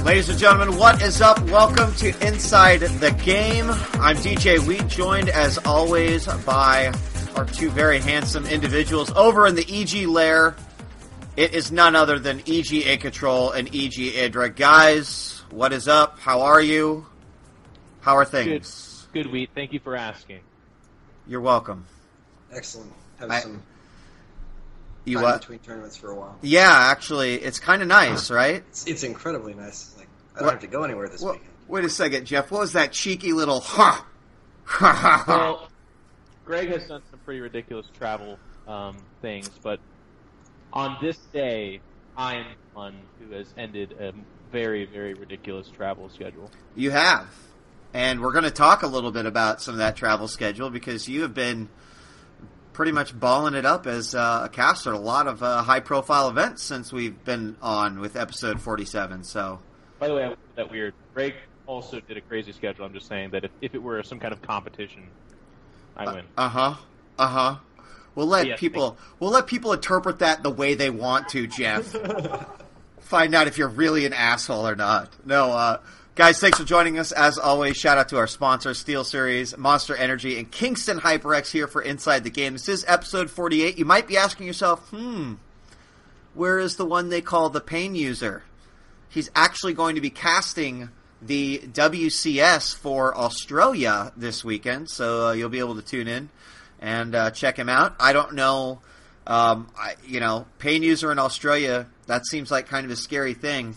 Ladies and gentlemen, what is up? Welcome to Inside the Game. I'm DJ Wheat, joined as always by our two very handsome individuals over in the EG lair. It is none other than EG A-Control and EG Idra. Guys, what is up? How are you? How are things? Good, Wheat. Thank you for asking. You're welcome. Excellent. Have some you time what? between tournaments for a while. Yeah, actually, it's kind of nice, right? It's incredibly nice. Like I don't have to go anywhere this weekend. Wait a second, Jeff. What was that cheeky little Well, Greg has done some pretty ridiculous travel things, but on this day, I am the one who has ended a very, very ridiculous travel schedule. You have. And we're going to talk a little bit about some of that travel schedule because you have been pretty much balling it up as a caster. A lot of high-profile events since we've been on with episode 47. So, by the way, I wasn't that weird. Greg also did a crazy schedule. I'm just saying that if it were some kind of competition, I win. We'll let people interpret that the way they want to, Jeff. Find out if you're really an asshole or not. No, guys, thanks for joining us. As always, shout out to our sponsors, SteelSeries, Monster Energy, and Kingston HyperX here for Inside the Game. This is episode 48. You might be asking yourself, where is the one they call the Pain User? He's actually going to be casting the WCS for Australia this weekend, so you'll be able to tune in and check him out. I don't know, Pain User in Australia, that seems like kind of a scary thing.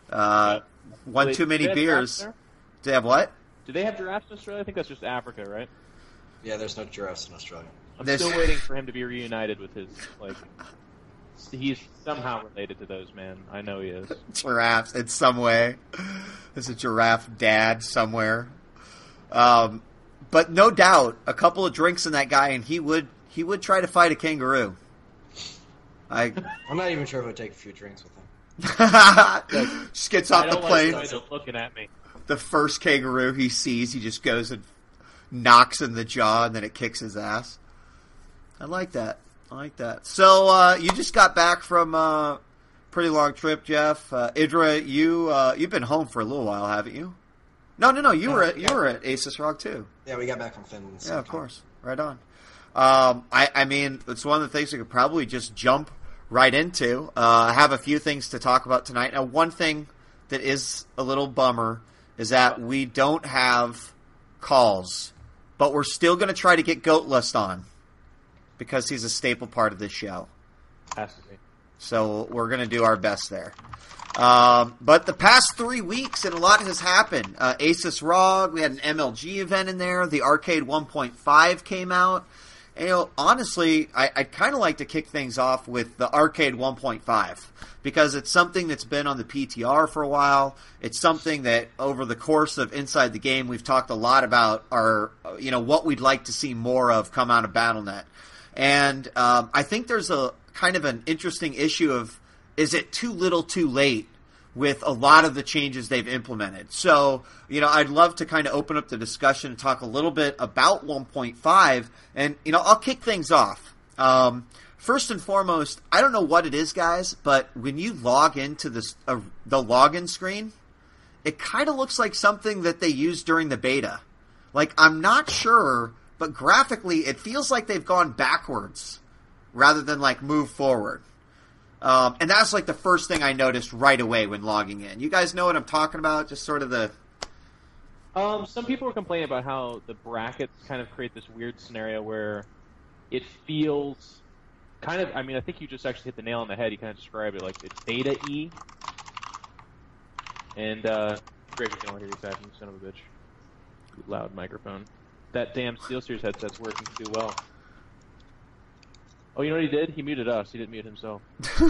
One too many beers. Do they have what? Do they have giraffes in Australia? I think that's just Africa, right? Yeah, there's no giraffes in Australia. I'm still waiting for him to be reunited with his, he's somehow related to those, man. I know he is. Giraffes in some way. There's a giraffe dad somewhere. But no doubt, a couple of drinks in that guy, and he would try to fight a kangaroo. I'm not even sure if I'd take a few drinks with him. Just gets off the plane. Looking at me. The first kangaroo he sees, he just goes and knocks in the jaw, and then it kicks his ass. I like that. So you just got back from a pretty long trip, Jeff. Idra, you've been home for a little while, haven't you? No. You were at Asus Rock too. Yeah, we got back from Finland. Yeah, of course. Right on. I mean, it's one of the things we could probably just jump right into. I have a few things to talk about tonight. Now, one thing that is a little bummer is that we don't have calls, but we're still going to try to get Goatlust on because he's a staple part of this show. Has to be. So we're going to do our best there. But the past 3 weeks, and a lot has happened. Asus ROG, we had an MLG event in there. The Arcade 1.5 came out. And, honestly, I'd kind of like to kick things off with the Arcade 1.5 because it's something that's been on the PTR for a while. It's something that over the course of Inside the Game, we've talked a lot about what we'd like to see more of come out of Battle.net. And I think there's a kind of an interesting issue of, is it too little too late with a lot of the changes they've implemented? So, I'd love to kind of open up the discussion and talk a little bit about 1.5, and, I'll kick things off. First and foremost, I don't know what it is, guys, but when you log into the login screen, it kind of looks like something that they used during the beta. I'm not sure, but graphically, it feels like they've gone backwards rather than, move forward. And that's the first thing I noticed right away when logging in. You guys know what I'm talking about? Just sort of the... Some people are complaining about how the brackets kind of create this weird scenario where it feels kind of... I think you just actually hit the nail on the head. You kind of described it it's beta-E. And, Greg, you can hear you typing, son of a bitch. Loud microphone. That damn SteelSeries headset's working too well. Oh, you know what he did? He muted us. He didn't mute himself.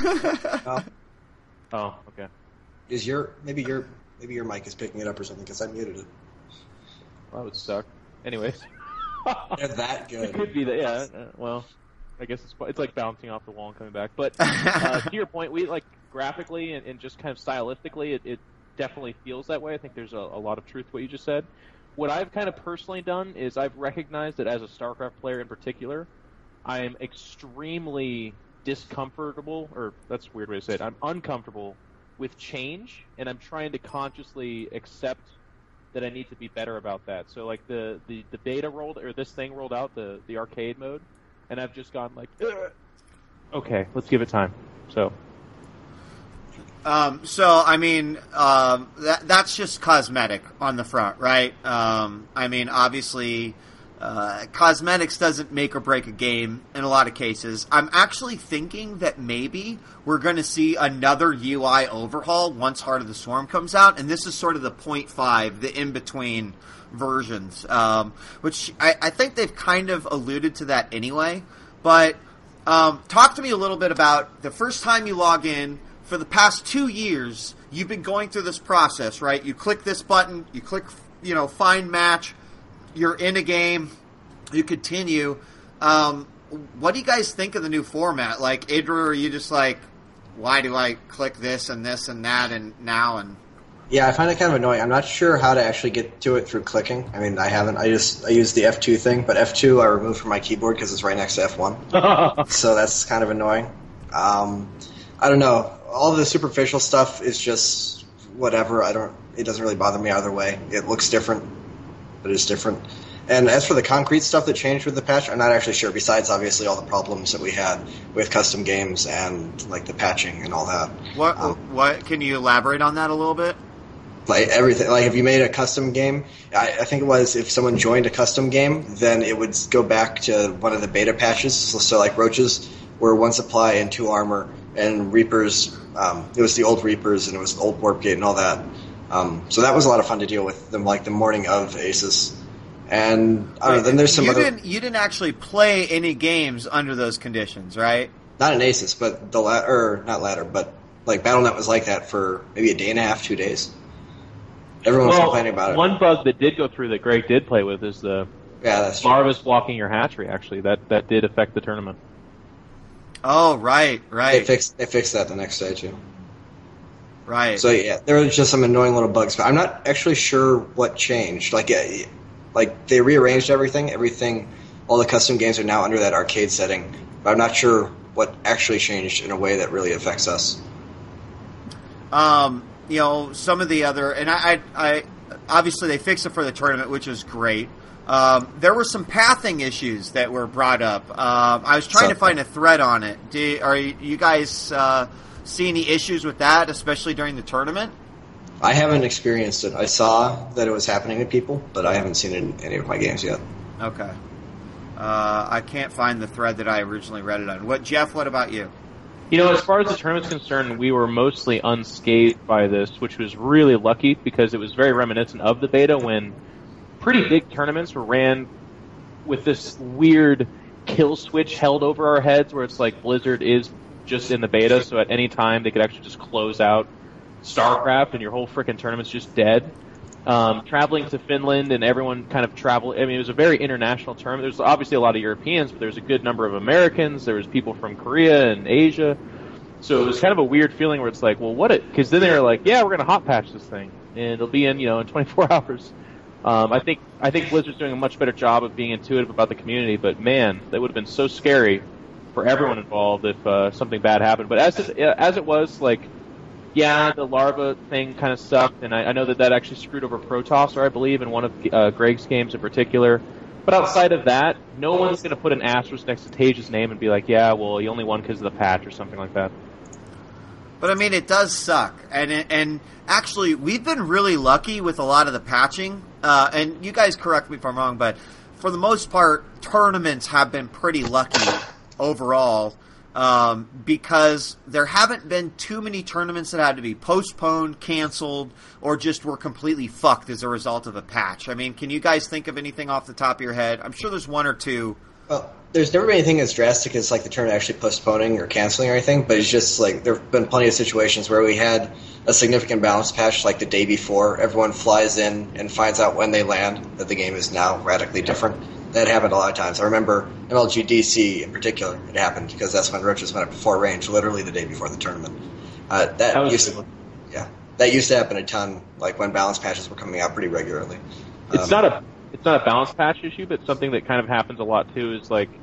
Oh, okay. Maybe your mic is picking it up or something because I muted it. Well, that would suck. Anyways. They're that good. It could be that, yeah. Well, I guess it's like bouncing off the wall and coming back. But to your point, we graphically and just kind of stylistically, it definitely feels that way. I think there's a lot of truth to what you just said. What I've kind of personally done is I've recognized that as a StarCraft player in particular, I am extremely discomfortable, or that's a weird way to say it, I'm uncomfortable with change, and I'm trying to consciously accept that I need to be better about that. So like the beta rolled, or this thing rolled out, the arcade mode, and I've just gone like, ugh. Okay, let's give it time. So I mean, that's just cosmetic on the front, right? I mean, obviously, cosmetics doesn't make or break a game in a lot of cases. I'm actually thinking that maybe we're going to see another UI overhaul once Heart of the Swarm comes out, and this is sort of the 0.5, the in-between versions, which I think they've kind of alluded to that anyway. But talk to me a little bit about the first time you log in. For the past 2 years, you've been going through this process, right? You click this button, you click, find match, you're in a game, you continue. What do you guys think of the new format? Like, Idra, are you just like, why do I click this and that and now and... Yeah, I find it kind of annoying. I'm not sure how to actually get to it through clicking. I mean, I haven't. I use the F2 thing, but F2 I removed from my keyboard because it's right next to F1. So that's kind of annoying. I don't know. All of the superficial stuff is just whatever. It doesn't really bother me either way. It looks different, but it's different. And as for the concrete stuff that changed with the patch, I'm not actually sure, besides obviously all the problems that we had with custom games and like the patching and all that. What can you elaborate on that a little bit? Like everything, like if you made a custom game, I think it was if someone joined a custom game, then it would go back to one of the beta patches. So like roaches were 1 supply and 2 armor, and Reapers, it was the old Reapers and it was the old Warp Gate and all that. So that was a lot of fun to deal with them, like the morning of Aces. And I don't know, then there's some other... You didn't actually play any games under those conditions, right? Not in Aces, but not ladder, but like Battle.net was like that for maybe a day and a half, 2 days. Everyone was complaining about it. One bug that did go through that Greg did play with is the larvas blocking your hatchery, actually. That did affect the tournament. Oh, right. They fixed that the next day, too. Right. So, yeah, there were just some annoying little bugs. But I'm not actually sure what changed. Like they rearranged everything. All the custom games are now under that arcade setting. But I'm not sure what actually changed in a way that really affects us. Some of the other... And I obviously, they fixed it for the tournament, which is great. There were some pathing issues that were brought up. I was trying to find a thread on it. Are you guys see any issues with that, especially during the tournament? I haven't experienced it. I saw that it was happening to people, but I haven't seen it in any of my games yet. Okay. I can't find the thread that I originally read it on. Jeff, what about you? As far as the tournament's concerned, we were mostly unscathed by this, which was really lucky because it was very reminiscent of the beta when pretty big tournaments were ran with this weird kill switch held over our heads where it's like Blizzard is just in the beta, so at any time they could actually just close out StarCraft and your whole frickin' tournament's just dead. Traveling to Finland and everyone kind of traveled. I mean, it was a very international tournament. There's obviously a lot of Europeans, but there's a good number of Americans. There was people from Korea and Asia. So it was kind of a weird feeling where it's like, well, because then they were like, yeah, we're going to hot patch this thing, and it'll be in 24 hours. I think Blizzard's doing a much better job of being intuitive about the community, but man, that would have been so scary for everyone involved if something bad happened. But as it was, like, yeah, the larva thing kind of sucked, and I know that actually screwed over Protosser, I believe, in one of Greg's games in particular. But outside of that, no one's going to put an asterisk next to Tage's name and be like, yeah, well, he only won because of the patch or something like that. But, I mean, it does suck. And actually, we've been really lucky with a lot of the patching. And you guys correct me if I'm wrong, but for the most part, tournaments have been pretty lucky overall. Because there haven't been too many tournaments that had to be postponed, canceled, or just were completely fucked as a result of a patch. I mean, can you guys think of anything off the top of your head? I'm sure there's one or two. Well, there's never been anything as drastic as like the tournament actually postponing or canceling or anything, but it's just like there have been plenty of situations where we had a significant balance patch like the day before. Everyone flies in and finds out when they land that the game is now radically different. That happened a lot of times. I remember MLG DC in particular, it happened because that's when Roaches went up to 4 range, literally the day before the tournament. That used to happen a ton, like when balance patches were coming out pretty regularly. It's not a balance patch issue, but something that kind of happens a lot too is like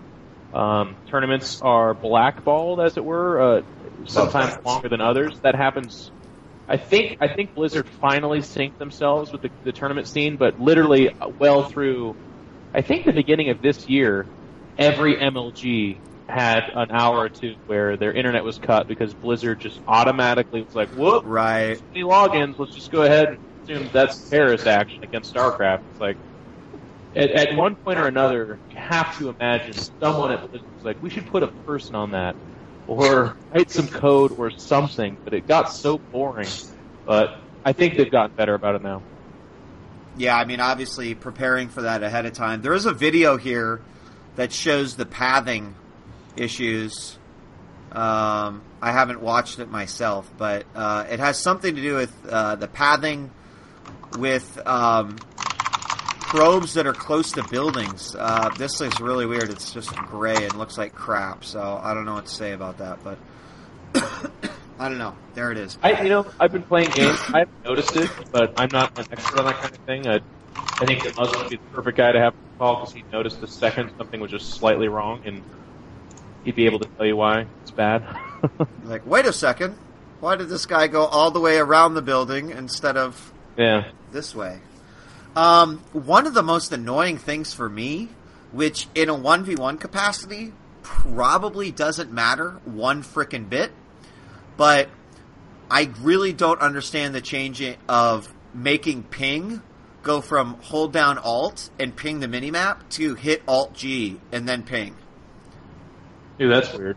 tournaments are blackballed, as it were, sometimes longer than others. That happens I think Blizzard finally synced themselves with the tournament scene, but literally well through, I think the beginning of this year, every MLG had an hour or two where their internet was cut because Blizzard just automatically was like, whoop, Right. any logins, let's just go ahead and assume that's terrorist action against StarCraft. It's like, at one point or another, you have to imagine someone at Blizzard was like, we should put a person on that, or write some code or something, but it got so boring. But I think they've gotten better about it now. Yeah, I mean, obviously preparing for that ahead of time. There is a video here that shows the pathing issues. I haven't watched it myself, but it has something to do with the pathing with probes that are close to buildings. This is really weird. It's just gray and looks like crap, so I don't know what to say about that, but I don't know. There it is. I've been playing games. I've noticed it, but I'm not an expert on that kind of thing. I think that Musk would be the perfect guy to have to call because he'd notice the second something was just slightly wrong, and he'd be able to tell you why it's bad. Like, wait a second. Why did this guy go all the way around the building instead of this way? One of the most annoying things for me, which in a 1v1 capacity probably doesn't matter one frickin' bit, but I really don't understand the change of making ping go from hold down Alt and ping the minimap to hit Alt G and then ping. Dude, that's weird.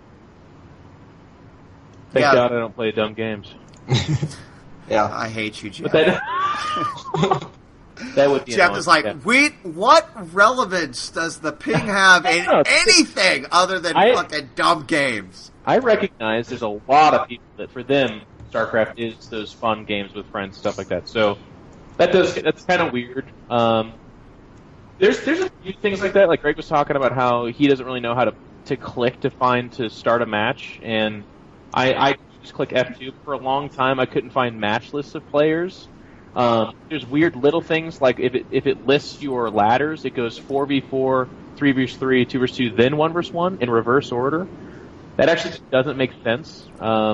Thank God I don't play dumb games. Yeah. I hate you, Jeff. That would be Jeff is like, what relevance does the ping have in anything other than fucking dumb games? I recognize there's a lot of people that for them, StarCraft is those fun games with friends, stuff like that. So that's kind of weird. There's a few things like that. Like Greg was talking about how he doesn't really know how to click to start a match, and I just click F2 for a long time. I couldn't find match lists of players. There's weird little things like if it lists your ladders, it goes 4v4, 3v3, 2v2, then 1v1 in reverse order. That actually just doesn't make sense.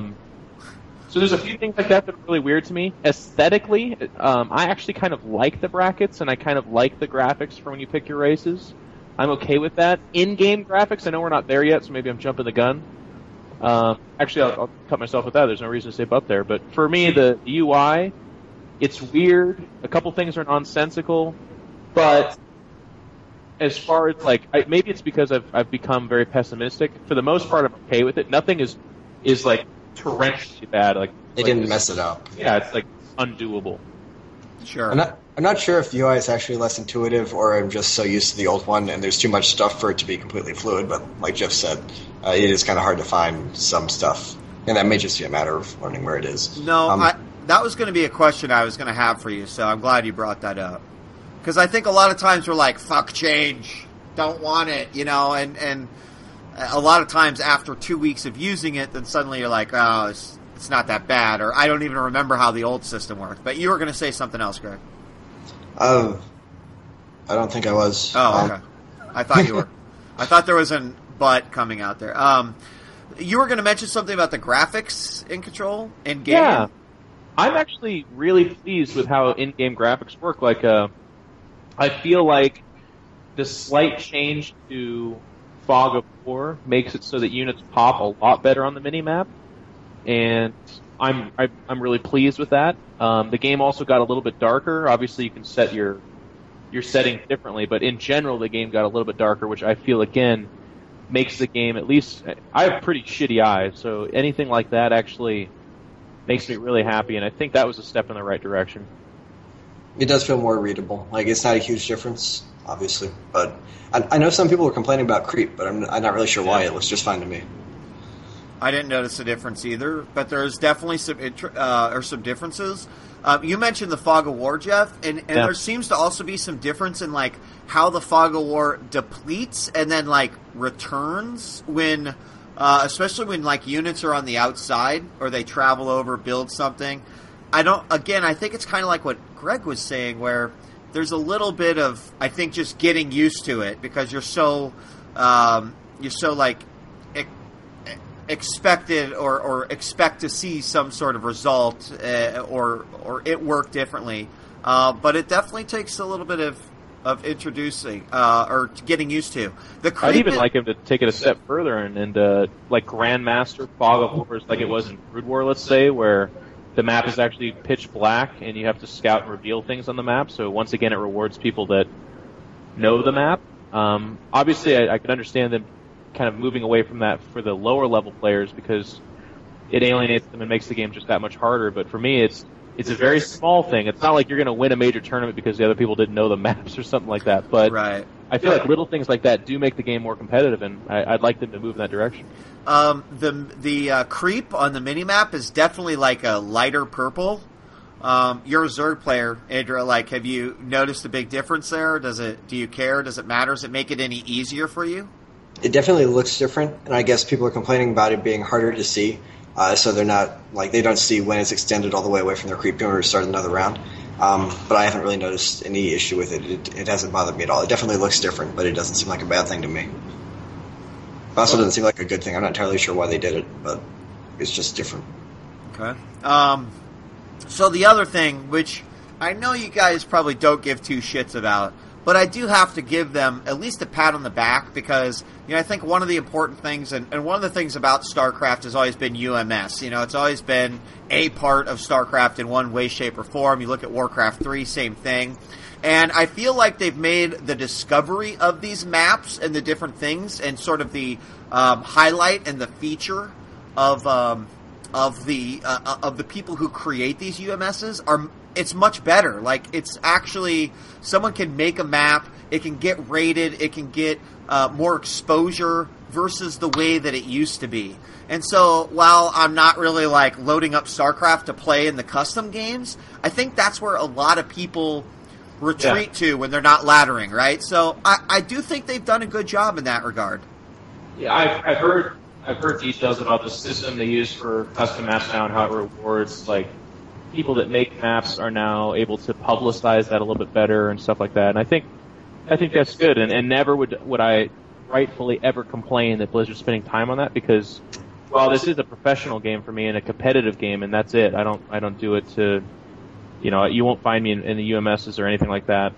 So there's a few things like that that are really weird to me. Aesthetically, I actually kind of like the brackets, and I kind of like the graphics for when you pick your races. I'm okay with that. In-game graphics, I know we're not there yet, so maybe I'm jumping the gun. Actually, I'll cut myself with that. There's no reason to stay up there. But for me, the UI, it's weird. A couple things are nonsensical, but as far as maybe it's because I've become very pessimistic. For the most part, I'm okay with it. Nothing is like torrentially bad. They didn't mess it up. Yeah, it's like undoable. Sure. I'm not sure if the UI is actually less intuitive, or I'm just so used to the old one, and there's too much stuff for it to be completely fluid. But like Jeff said, it is kind of hard to find some stuff, and that may just be a matter of learning where it is. No, that was going to be a question I was going to have for you, so I'm glad you brought that up. Because I think a lot of times we're like, fuck change, don't want it, and a lot of times after 2 weeks of using it, then suddenly you're like, oh, it's not that bad, or I don't even remember how the old system worked. But you were going to say something else, Greg. I don't think I was. Oh, okay. I thought you were. I thought there was a butt coming out there. You were going to mention something about the graphics in Control in game. Yeah. I'm actually really pleased with how in-game graphics work. I feel like the slight change to Fog of War makes it so that units pop a lot better on the minimap, and I'm really pleased with that. The game also got a little bit darker. Obviously, you can set your settings differently, but in general, the game got a little bit darker, which I feel again makes the game, at least I have pretty shitty eyes, so anything like that actually makes me really happy, and I think that was a step in the right direction. It does feel more readable. It's not a huge difference, obviously, but I know some people were complaining about creep, but I'm not really sure why. It looks just fine to me. I didn't notice a difference either, but there's definitely some differences. You mentioned the Fog of War, Jeff, and there seems to also be some difference in how the Fog of War depletes and then returns when, especially when units are on the outside or they travel over, build something. I think it's kind of like what Greg was saying, where there's a little bit of, I think, just getting used to it because you're so expected or expect to see some sort of result or it work differently. But it definitely takes a little bit of introducing or getting used to. I'd even like him to take it a step further and like Grandmaster Fog of Horrors, like it was in Brood War, let's say, where the map is actually pitch black and you have to scout and reveal things on the map. So once again, it rewards people that know the map. Obviously, I can understand them kind of moving away from that for the lower level players because it alienates them and makes the game just that much harder. But for me, it's a very small thing. It's not like you're going to win a major tournament because the other people didn't know the maps or something like that. But right. I feel like little things like that do make the game more competitive, and I'd like them to move in that direction. The creep on the minimap is definitely like a lighter purple. You're a Zerg player, Andrew. Like, have you noticed a big difference there? Do you care? Does it matter? Does it make it any easier for you? It definitely looks different, and I guess people are complaining about it being harder to see. So they're not they don't see when it's extended all the way away from their creep in order to start another round. But I haven't really noticed any issue with it. It hasn't bothered me at all. It definitely looks different, but it doesn't seem like a bad thing to me. It also doesn't seem like a good thing. I'm not entirely sure why they did it, but it's just different. Okay. So the other thing, which I know you guys probably don't give two shits about, but I do have to give them at least a pat on the back because, I think one of the important things, and one of the things about StarCraft has always been UMS. It's always been a part of StarCraft in one way, shape, or form. You look at Warcraft 3, same thing. And I feel like they've made the discovery of these maps and the different things and sort of the highlight and the feature of the people who create these UMSs it's much better. Like, it's actually, someone can make a map, it can get rated, it can get more exposure versus the way that it used to be. And so, while I'm not really, loading up StarCraft to play in the custom games, I think that's where a lot of people retreat to when they're not laddering, right? So, I do think they've done a good job in that regard. Yeah, I've heard details about the system they use for custom maps now and how it rewards, people that make maps are now able to publicize that a little bit better and stuff like that. And I think that's good. And never would I rightfully ever complain that Blizzard's spending time on that because, well, this is a professional game for me and a competitive game, and that's it. I don't do it to, you won't find me in the UMSs or anything like that.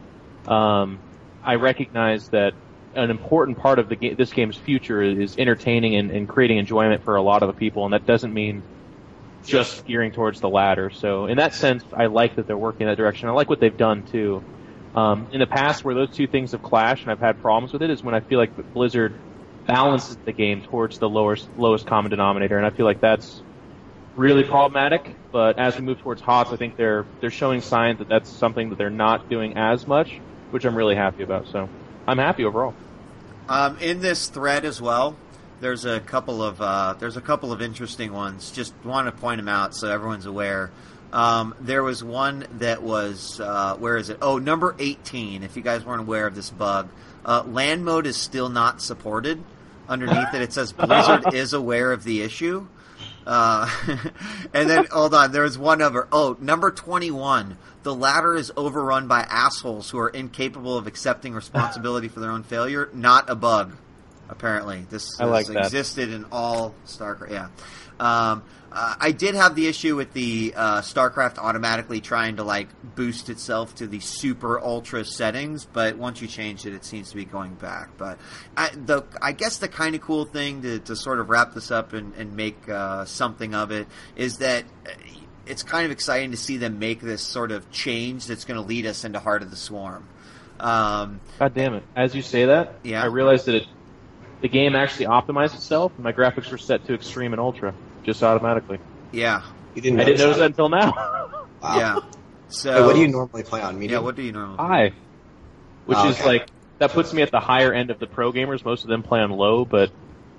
I recognize that an important part of this game's future is entertaining and creating enjoyment for a lot of the people, and that doesn't mean just gearing towards the ladder. So in that sense, I like that they're working in that direction. I like what they've done too. In the past, where those two things have clashed and I've had problems with it, is when I feel like Blizzard balances the game towards the lowest common denominator, and I feel like that's really problematic. But as we move towards HOTS, I think they're showing signs that that's something that they're not doing as much, which I'm really happy about. So I'm happy overall. In this thread as well, there's a couple of interesting ones. Just want to point them out so everyone's aware. There was one that was where is it? Oh, number 18. If you guys weren't aware of this bug, land mode is still not supported. Underneath it says Blizzard is aware of the issue. And then hold on, there was one other. Oh, number 21. The ladder is overrun by assholes who are incapable of accepting responsibility for their own failure. Not a bug. Apparently, this has existed in all StarCraft. Yeah, I did have the issue with the StarCraft automatically trying to boost itself to the super ultra settings, but once you changed it, it seems to be going back. But I guess the kind of cool thing to sort of wrap this up and make something of it is that it's kind of exciting to see them make this sort of change that's going to lead us into Heart of the Swarm. God damn it! As you say that, I realized that the game actually optimized itself, and my graphics were set to extreme and ultra, just automatically. Yeah. I didn't notice that until now. Wow. Yeah. So, what do you normally play on, medium? Yeah, what do you normally play? High. Which is that puts me at the higher end of the pro gamers. Most of them play on low, but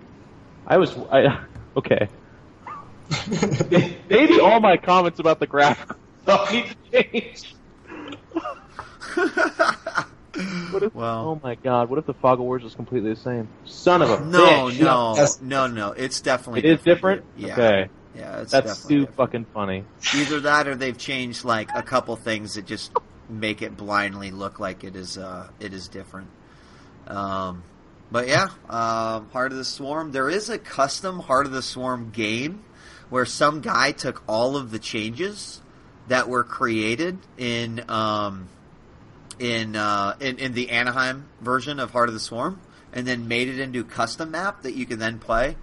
okay. Maybe all my comments about the graphics need to change. Oh my god, what if the Fog of Wars was completely the same? Son of a bitch. No, it's definitely It is different? Yeah. Okay. Yeah, it's That's definitely too different. fucking funny. Either that or they've changed a couple things that just make it blindly look like it is different. But yeah, Heart of the Swarm. There is a custom Heart of the Swarm game where some guy took all of the changes that were created in the Anaheim version of Heart of the Swarm, and then made it into a custom map that you can then play.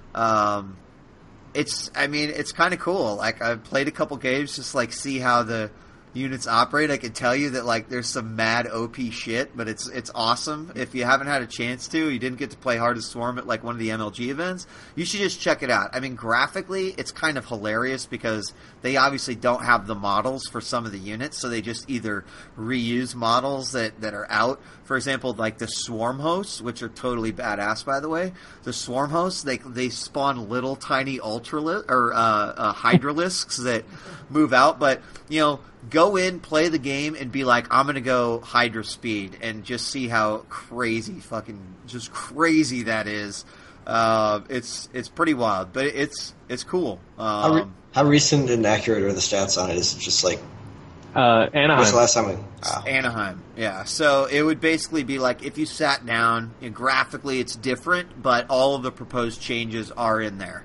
It's kind of cool. Like, I've played a couple games just like see how the units operate. I can tell you that like there's some mad OP shit, but it's awesome. If you haven't had a chance to, you didn't get to play Heart of the Swarm at like one of the MLG events, you should just check it out. I mean, graphically, it's kind of hilarious because they obviously don't have the models for some of the units, so they just either reuse models that are out. For example, like the Swarm Hosts, which are totally badass, by the way. The Swarm Hosts, they spawn little tiny Hydralisks that move out, but you know, go in, play the game, and be like, I'm going to go Hydra Speed, and just see how crazy that is. It's pretty wild, but it's cool. How recent and accurate are the stats on it? Is it just like Anaheim? What's the last time Anaheim, yeah. So it would basically be like if you sat down, graphically it's different, but all of the proposed changes are in there.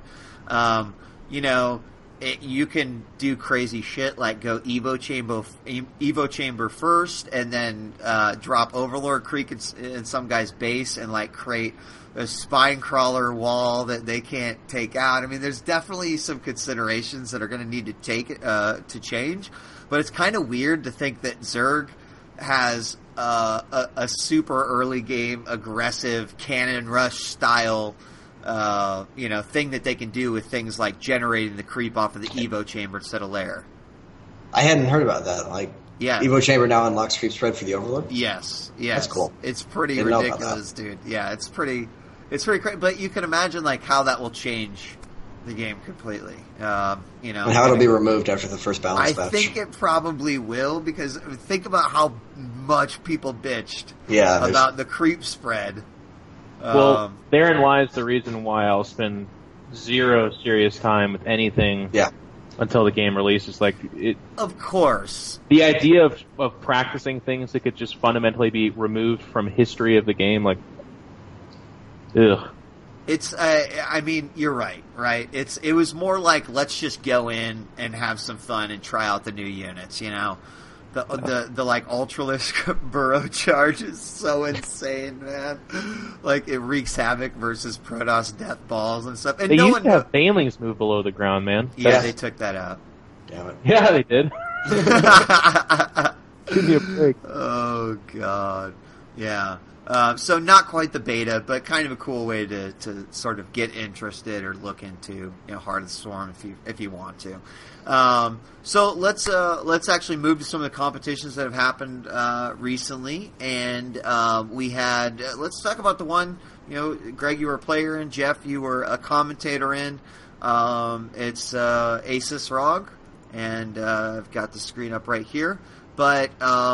You can do crazy shit like go Evo Chamber first, and then drop Overlord Creek in some guy's base, and like create a spine crawler wall that they can't take out. I mean, there's definitely some considerations that are going to need to to change, but it's kind of weird to think that Zerg has a super early game aggressive cannon rush style thing that they can do with things like generating the creep off of the Evo Chamber instead of Lair. I hadn't heard about that. Like, yeah, Evo Chamber now unlocks creep spread for the Overlord? Yes. That's cool. It's pretty ridiculous, dude. Yeah, it's pretty crazy. But you can imagine like how that will change the game completely. And how it'll be removed after the first balance patch. I think it probably will, because think about how much people bitched about the creep spread. Well, therein lies the reason why I'll spend zero serious time with anything until the game releases. Like, of course. The idea of practicing things that could just fundamentally be removed from history of the game, like, ugh. It's, you're right? It was more like, let's just go in and have some fun and try out the new units, The like Ultralisk burrow charge is so insane, man. Like, it wreaks havoc versus Protoss death balls and stuff. And they used to have Banelings move below the ground, man. Yeah, they took that out. Damn it. Yeah, they did. Give me a break. Oh god. Yeah. So not quite the beta, but kind of a cool way to sort of get interested or look into Heart of the Swarm if you want to. So let's actually move to some of the competitions that have happened recently, and let's talk about the one. Greg, you were a player in. Jeff, you were a commentator in. It's Asus ROG, and I've got the screen up right here. But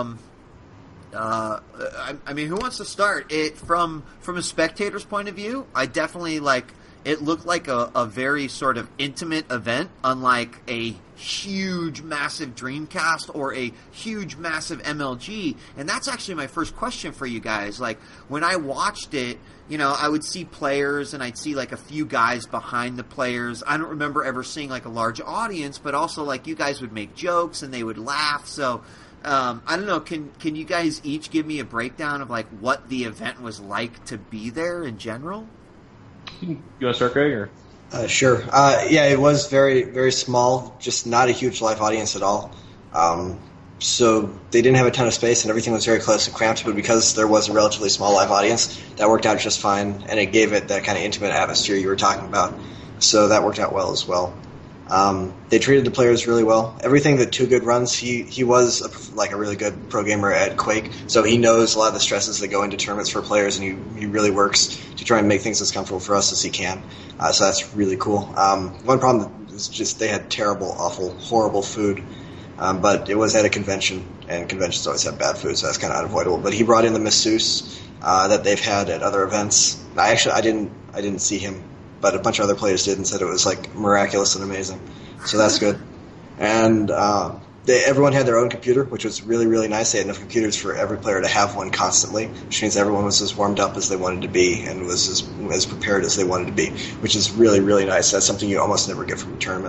who wants to start? From a spectator's point of view, I definitely it looked like a very sort of intimate event, unlike a huge, massive Dreamcast or a huge, massive MLG. And that's actually my first question for you guys. Like, when I watched it, I would see players and I'd see like a few guys behind the players. I don't remember ever seeing like a large audience, but also like you guys would make jokes and they would laugh. So, I don't know. Can you guys each give me a breakdown of like what the event was like to be there in general? You want to start, Greg? Or? Sure. It was very, very small, just not a huge live audience at all. So they didn't have a ton of space, and everything was very close and cramped, but because there was a relatively small live audience, that worked out just fine, and it gave it that kind of intimate atmosphere you were talking about. So that worked out well as well. They treated the players really well. Everything that Too Good runs, he was a really good pro gamer at Quake, so he knows a lot of the stresses that go into tournaments for players, and he really works to try and make things as comfortable for us as he can. So that's really cool. One problem was just they had terrible, awful, horrible food, but it was at a convention, and conventions always have bad food, so that's kind of unavoidable. But he brought in the masseuse that they've had at other events. I didn't see him, but a bunch of other players did and said it was like miraculous and amazing. So that's good. And everyone had their own computer, which was really, really nice. They had enough computers for every player to have one constantly, which means everyone was as warmed up as they wanted to be and was as prepared as they wanted to be, which is really, really nice. That's something you almost never get from a tournament.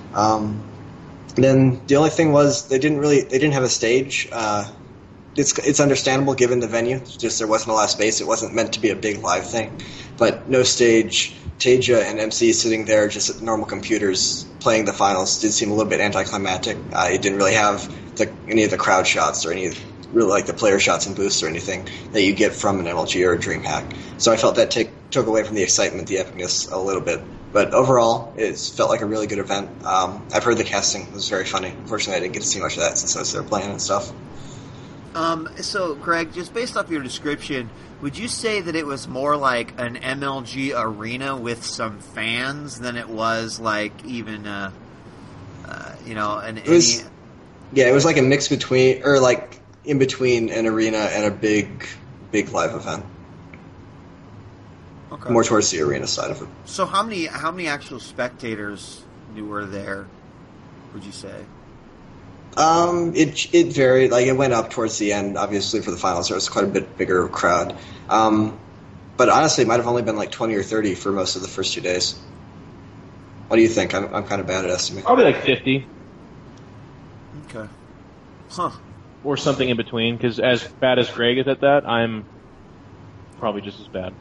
Then the only thing was they didn't have a stage. It's understandable given the venue. It's just there wasn't a lot of space. It wasn't meant to be a big live thing, but no stage. Tasia and MC sitting there just at normal computers playing the finals did seem a little bit anticlimactic. It didn't really have any of the crowd shots or any of really like the player shots and boosts or anything that you get from an MLG or a DreamHack. So I felt that took away from the excitement, the epicness a little bit. But overall, it felt like a really good event. I've heard the casting was very funny. Unfortunately, I didn't get to see much of that since I was there playing and stuff. So, Greg, just based off your description, would you say that it was more like an MLG arena with some fans than it was like even, it was like a mix between, or like in between an arena and a big live event. Okay. More towards the arena side of it. So, how many actual spectators were there? Would you say? It varied. Like it went up towards the end. Obviously, for the finals, there was quite a bit bigger crowd. But honestly, it might have only been like 20 or 30 for most of the first 2 days. What do you think? I'm kind of bad at estimating. Probably like 50. Okay. Huh. Or something in between. Because as bad as Greg is at that, I'm probably just as bad.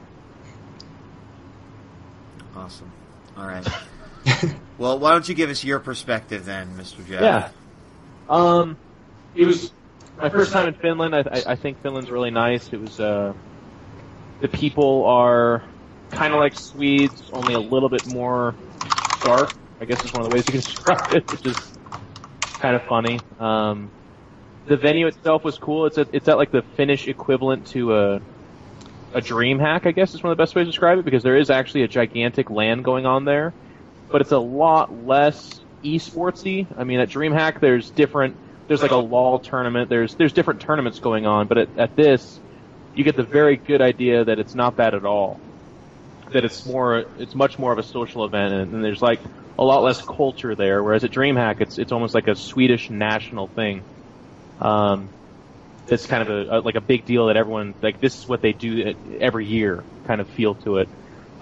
Awesome. All right. Well, why don't you give us your perspective then, Mr. Jeff? Yeah. It was my first time in Finland. I think Finland's really nice. It was, the people are kind of like Swedes, only a little bit more dark, I guess is one of the ways you can describe it, which is kind of funny. The venue itself was cool. It's at like the Finnish equivalent to a DreamHack, I guess is one of the best ways to describe it, because there is actually a gigantic LAN going on there, but it's a lot less esportsy. I mean, at DreamHack, there's like a LOL tournament. There's different tournaments going on, but at this, you get the very good idea that it's not that at all. That it's much more of a social event, and there's like a lot less culture there. Whereas at DreamHack, it's almost like a Swedish national thing. It's kind of like a big deal that everyone, like, this is what they do every year kind of feel to it.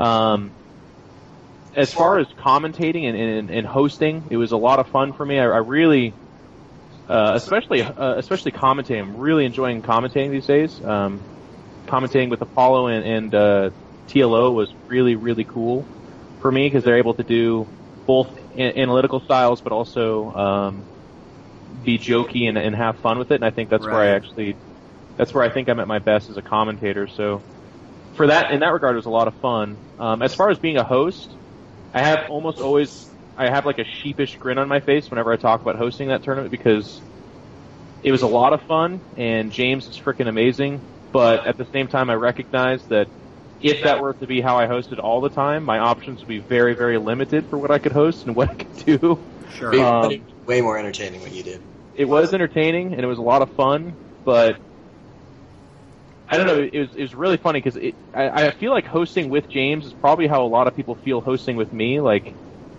As far as commentating and hosting, it was a lot of fun for me. I really, especially commentating, I'm really enjoying commentating these days. Commentating with Apollo and TLO was really, really cool for me because they're able to do both analytical styles, but also be jokey and have fun with it. And I think that's right. That's where I think I'm at my best as a commentator. So for that, in that regard, it was a lot of fun. As far as being a host, I have like a sheepish grin on my face whenever I talk about hosting that tournament because it was a lot of fun and James is freaking amazing. But at the same time, I recognize that if that were to be how I hosted all the time, my options would be very, very limited for what I could host and what I could do. Sure. But it was way more entertaining what you did. It was entertaining and it was a lot of fun, but I don't know. It was really funny because I feel like hosting with James is probably how a lot of people feel hosting with me. Like,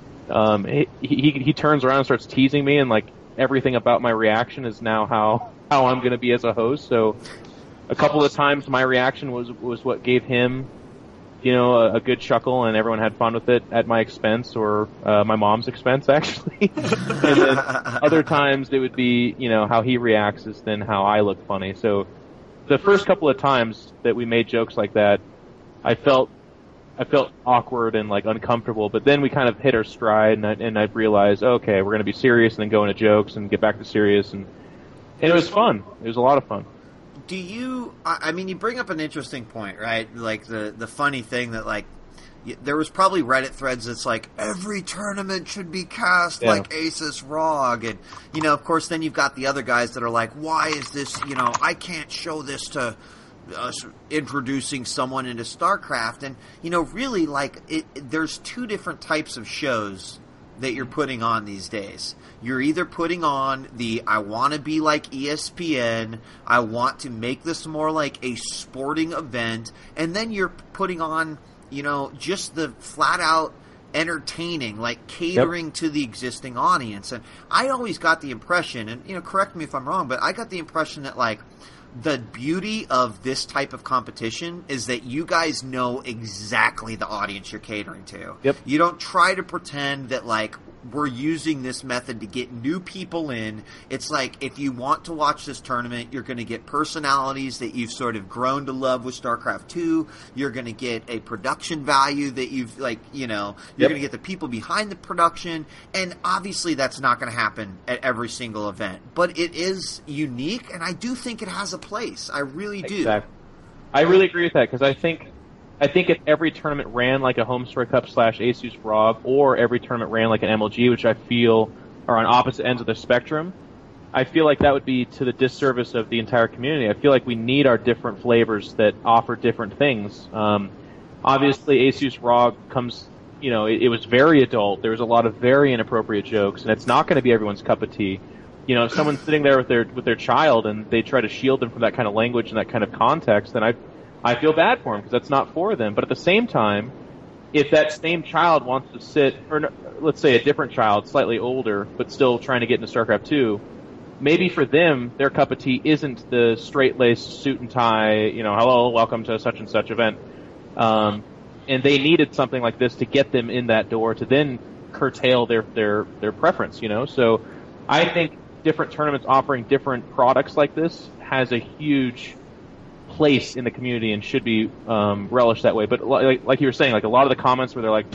he turns around and starts teasing me, and like everything about my reaction is now how I'm going to be as a host. So, a couple of times my reaction was what gave him, a good chuckle, and everyone had fun with it at my expense or my mom's expense, actually. And then other times it would be, how he reacts is then how I look funny. So. The first couple of times that we made jokes like that, I felt awkward and like uncomfortable. But then we kind of hit our stride, and I realized, okay, we're going to be serious, and then go into jokes and get back to serious, and it was fun. It was a lot of fun. Do you? I mean, you bring up an interesting point, right? Like the funny thing that like there was probably Reddit threads that's like every tournament should be cast like Asus ROG, and of course then you've got the other guys that are like, why is this, I can't show this to us introducing someone into StarCraft, and really like there's two different types of shows that you're putting on these days. You're either putting on the I want to be like ESPN, I want to make this more like a sporting event, and then you're putting on just the flat out entertaining, like catering to the existing audience. And I always got the impression, and correct me if I'm wrong, but I got the impression that like the beauty of this type of competition is that you guys know exactly the audience you're catering to. Yep. You don't try to pretend that like we're using this method to get new people in. It's like if you want to watch this tournament, you're going to get personalities that you've sort of grown to love with StarCraft 2. You're going to get a production value that you've you're going to get the people behind the production. And obviously that's not going to happen at every single event. But it is unique, and I do think it has a place. I really do. Exactly. I really agree with that, because I think if every tournament ran like a Home Story Cup / Asus ROG, or every tournament ran like an MLG, which I feel are on opposite ends of the spectrum, I feel like that would be to the disservice of the entire community. I feel like we need our different flavors that offer different things. Obviously, Asus ROG comes, it was very adult. There was a lot of very inappropriate jokes, and it's not going to be everyone's cup of tea. If someone's sitting there with their child and they try to shield them from that kind of language and that kind of context, then I feel bad for them, because that's not for them. But at the same time, if that same child wants to sit, or let's say a different child, slightly older, but still trying to get into StarCraft 2, maybe for them, their cup of tea isn't the straight-laced suit and tie, hello, welcome to such and such event. And they needed something like this to get them in that door, to then curtail their preference, So I think different tournaments offering different products like this has a huge place in the community and should be relished that way. But like you were saying, like a lot of the comments where they're like,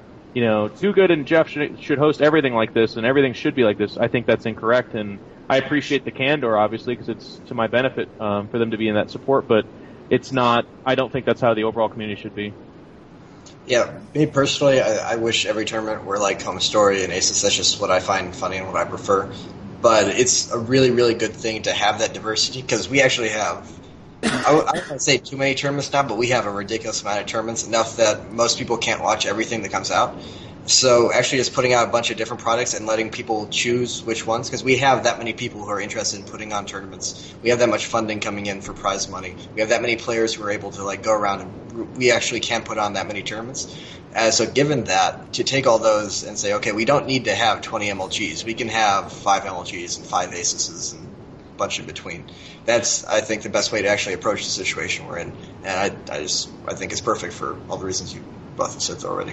Too Good and Jeff should host everything like this and everything should be like this, I think that's incorrect. And I appreciate the candor, obviously, because it's to my benefit for them to be in that support. But it's not. I don't think that's how the overall community should be. Yeah, me personally, I wish every tournament were like Home Story and Aces. That's just what I find funny and what I prefer. But it's a really, really good thing to have that diversity, because we actually have, I don't want to say too many tournaments now, but we have a ridiculous amount of tournaments, enough that most people can't watch everything that comes out. So actually just putting out a bunch of different products and letting people choose which ones, because we have that many people who are interested in putting on tournaments. We have that much funding coming in for prize money. We have that many players who are able to go around, and we actually can put on that many tournaments. So given that, to take all those and say, okay, we don't need to have 20 MLGs. We can have 5 MLGs and 5 Aces and a bunch in between. That's, I think, the best way to actually approach the situation we're in. And I think it's perfect for all the reasons you both have said already.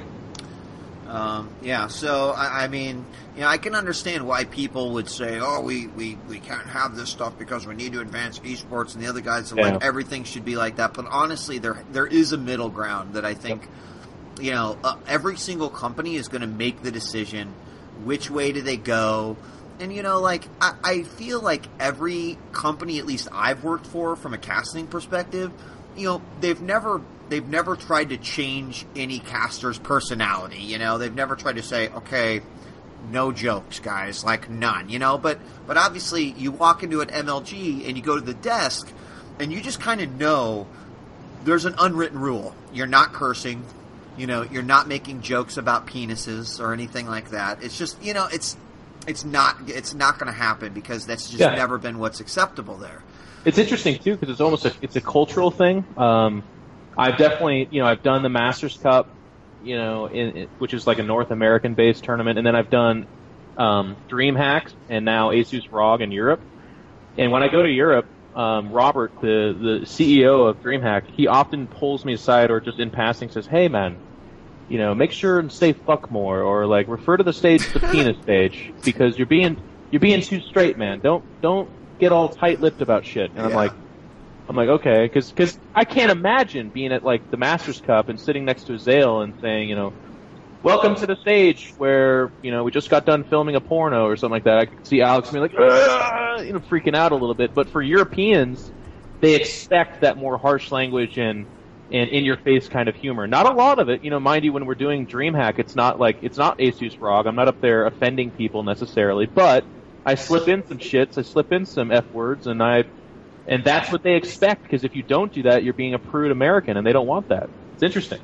So I mean, I can understand why people would say, "Oh, we can't have this stuff because we need to advance esports," and the other guys are like, everything should be like that. But honestly, there is a middle ground that I think, every single company is going to make the decision which way do they go. And I feel like every company, at least I've worked for, from a casting perspective, they've never tried to change any caster's personality. They've never tried to say, okay, no jokes, guys, none. But obviously, you walk into an MLG and you go to the desk, and you just kind of know there's an unwritten rule. You're not cursing. You're not making jokes about penises or anything like that. It's just, it's not going to happen, because that's just never been what's acceptable there. It's interesting too, because it's almost it's a cultural thing. I've definitely, I've done the Masters Cup, which is like a North American based tournament, and then I've done DreamHack and now Asus ROG in Europe. And when I go to Europe, Robert, the CEO of DreamHack, he often pulls me aside, or just in passing says, "Hey man, make sure and say fuck more, or refer to the stage as the penis stage, because you're being too straight, man. Don't get all tight-lipped about shit." And I'm like, okay, because I can't imagine being at the Masters Cup and sitting next to Azale and saying, welcome to the stage where we just got done filming a porno or something like that. I could see Alex being freaking out a little bit. But for Europeans, they expect that more harsh language and in-your-face kind of humor. Not a lot of it, mind you. When we're doing DreamHack, it's not Asus ROG. I'm not up there offending people necessarily, but I slip in some shits, I slip in some F words, and that's what they expect, because if you don't do that, you're being a prude American, and they don't want that. It's interesting.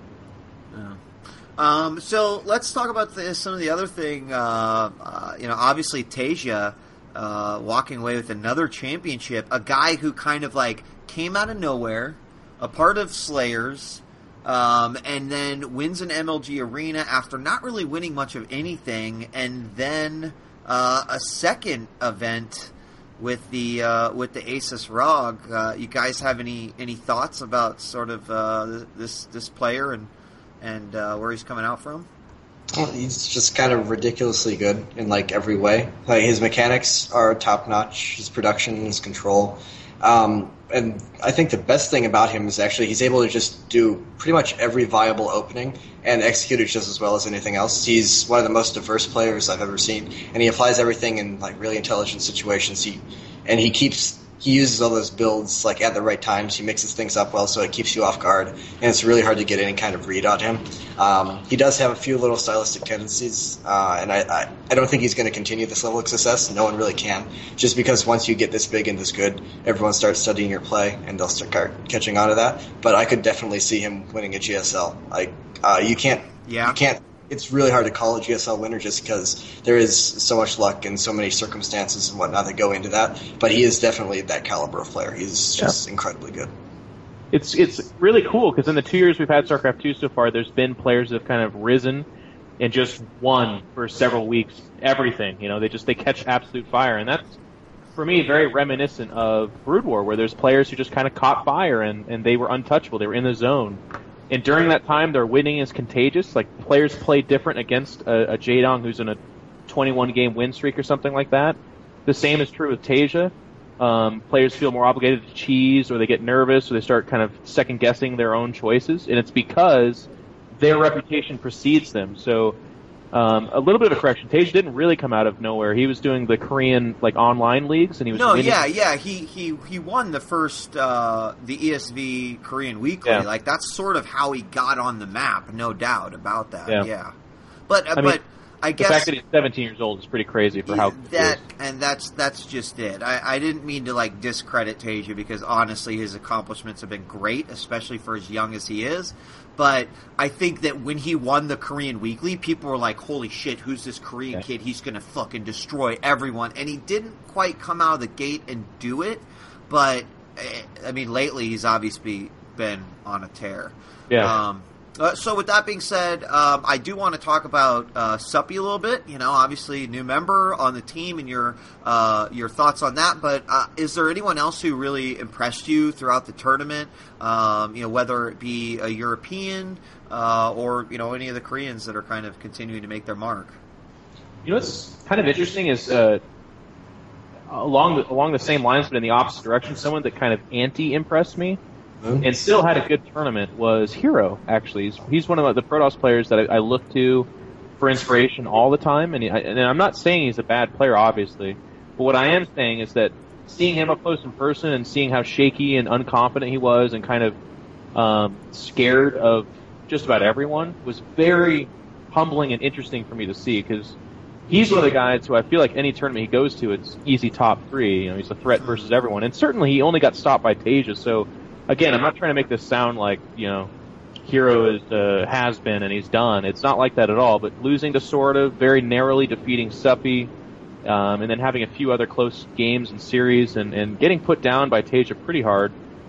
So let's talk about some of the other thing. Obviously Tasia walking away with another championship, a guy who kind of came out of nowhere, a part of Slayers, and then wins an MLG Arena after not really winning much of anything, and then a second event with the Asus ROG. You guys have any thoughts about sort of this player and where he's coming out from? Well, he's just kind of ridiculously good in like every way. Like his mechanics are top notch. His production, his control. And I think the best thing about him is actually he's able to just do pretty much every viable opening and execute it just as well as anything else. He's one of the most diverse players I've ever seen, and he applies everything in like really intelligent situations. He uses all those builds like at the right times. He mixes things up well, so it keeps you off guard, and it's really hard to get any kind of read on him. He does have a few little stylistic tendencies, and I don't think he's going to continue this level of success. No one really can, just because once you get this big and this good, everyone starts studying your play, and they'll start catching on to that. But I could definitely see him winning a GSL. You can't. It's really hard to call a GSL winner just because there is so much luck and so many circumstances and whatnot that go into that. But he is definitely that caliber of player. He's just incredibly good. It's really cool because in the 2 years we've had StarCraft 2 so far, there's been players that have kind of risen and just won for several weeks everything. They catch absolute fire, and that's for me very reminiscent of Brood War, where there's players who just kind of caught fire and they were untouchable. They were in the zone. And during that time, their winning is contagious. Like, players play different against a Jaedong who's in a 21-game win streak or something like that. The same is true with Tasia. Players feel more obligated to cheese, or they get nervous, or they start kind of second-guessing their own choices. And it's because their reputation precedes them. So, a little bit of a correction. Tasia didn't really come out of nowhere. He was doing the Korean online leagues, and he was winning. He won the first the ESV Korean Weekly. Yeah. Like, that's sort of how he got on the map, no doubt about that. Yeah. But I guess the fact that he's 17 years old is pretty crazy for how good he is. And that's just it. I didn't mean to discredit Tasia, because honestly his accomplishments have been great, especially for as young as he is. But I think that when he won the Korean Weekly, people were like, holy shit, who's this Korean kid? He's going to fucking destroy everyone. And he didn't quite come out of the gate and do it. But, lately he's obviously been on a tear. Yeah. So with that being said, I do want to talk about Suppy a little bit. Obviously new member on the team, and your thoughts on that. But is there anyone else who really impressed you throughout the tournament? Whether it be a European or any of the Koreans that are kind of continuing to make their mark. What's kind of interesting is along the same lines, but in the opposite direction, someone that kind of anti-impressed me and still had a good tournament was Hero, actually. He's one of the Protoss players that I look to for inspiration all the time, and I'm not saying he's a bad player, obviously, but what I am saying is that seeing him up close in person and seeing how shaky and unconfident he was and kind of scared of just about everyone was very humbling and interesting for me to see, because he's one of the guys who I feel like any tournament he goes to, it's easy top 3. He's a threat versus everyone, and certainly he only got stopped by Tasia, so again, I'm not trying to make this sound like, Hero is has been and he's done. It's not like that at all. But losing to Sorta, very narrowly defeating Suppy, and then having a few other close games and series, and getting put down by Tasia pretty hard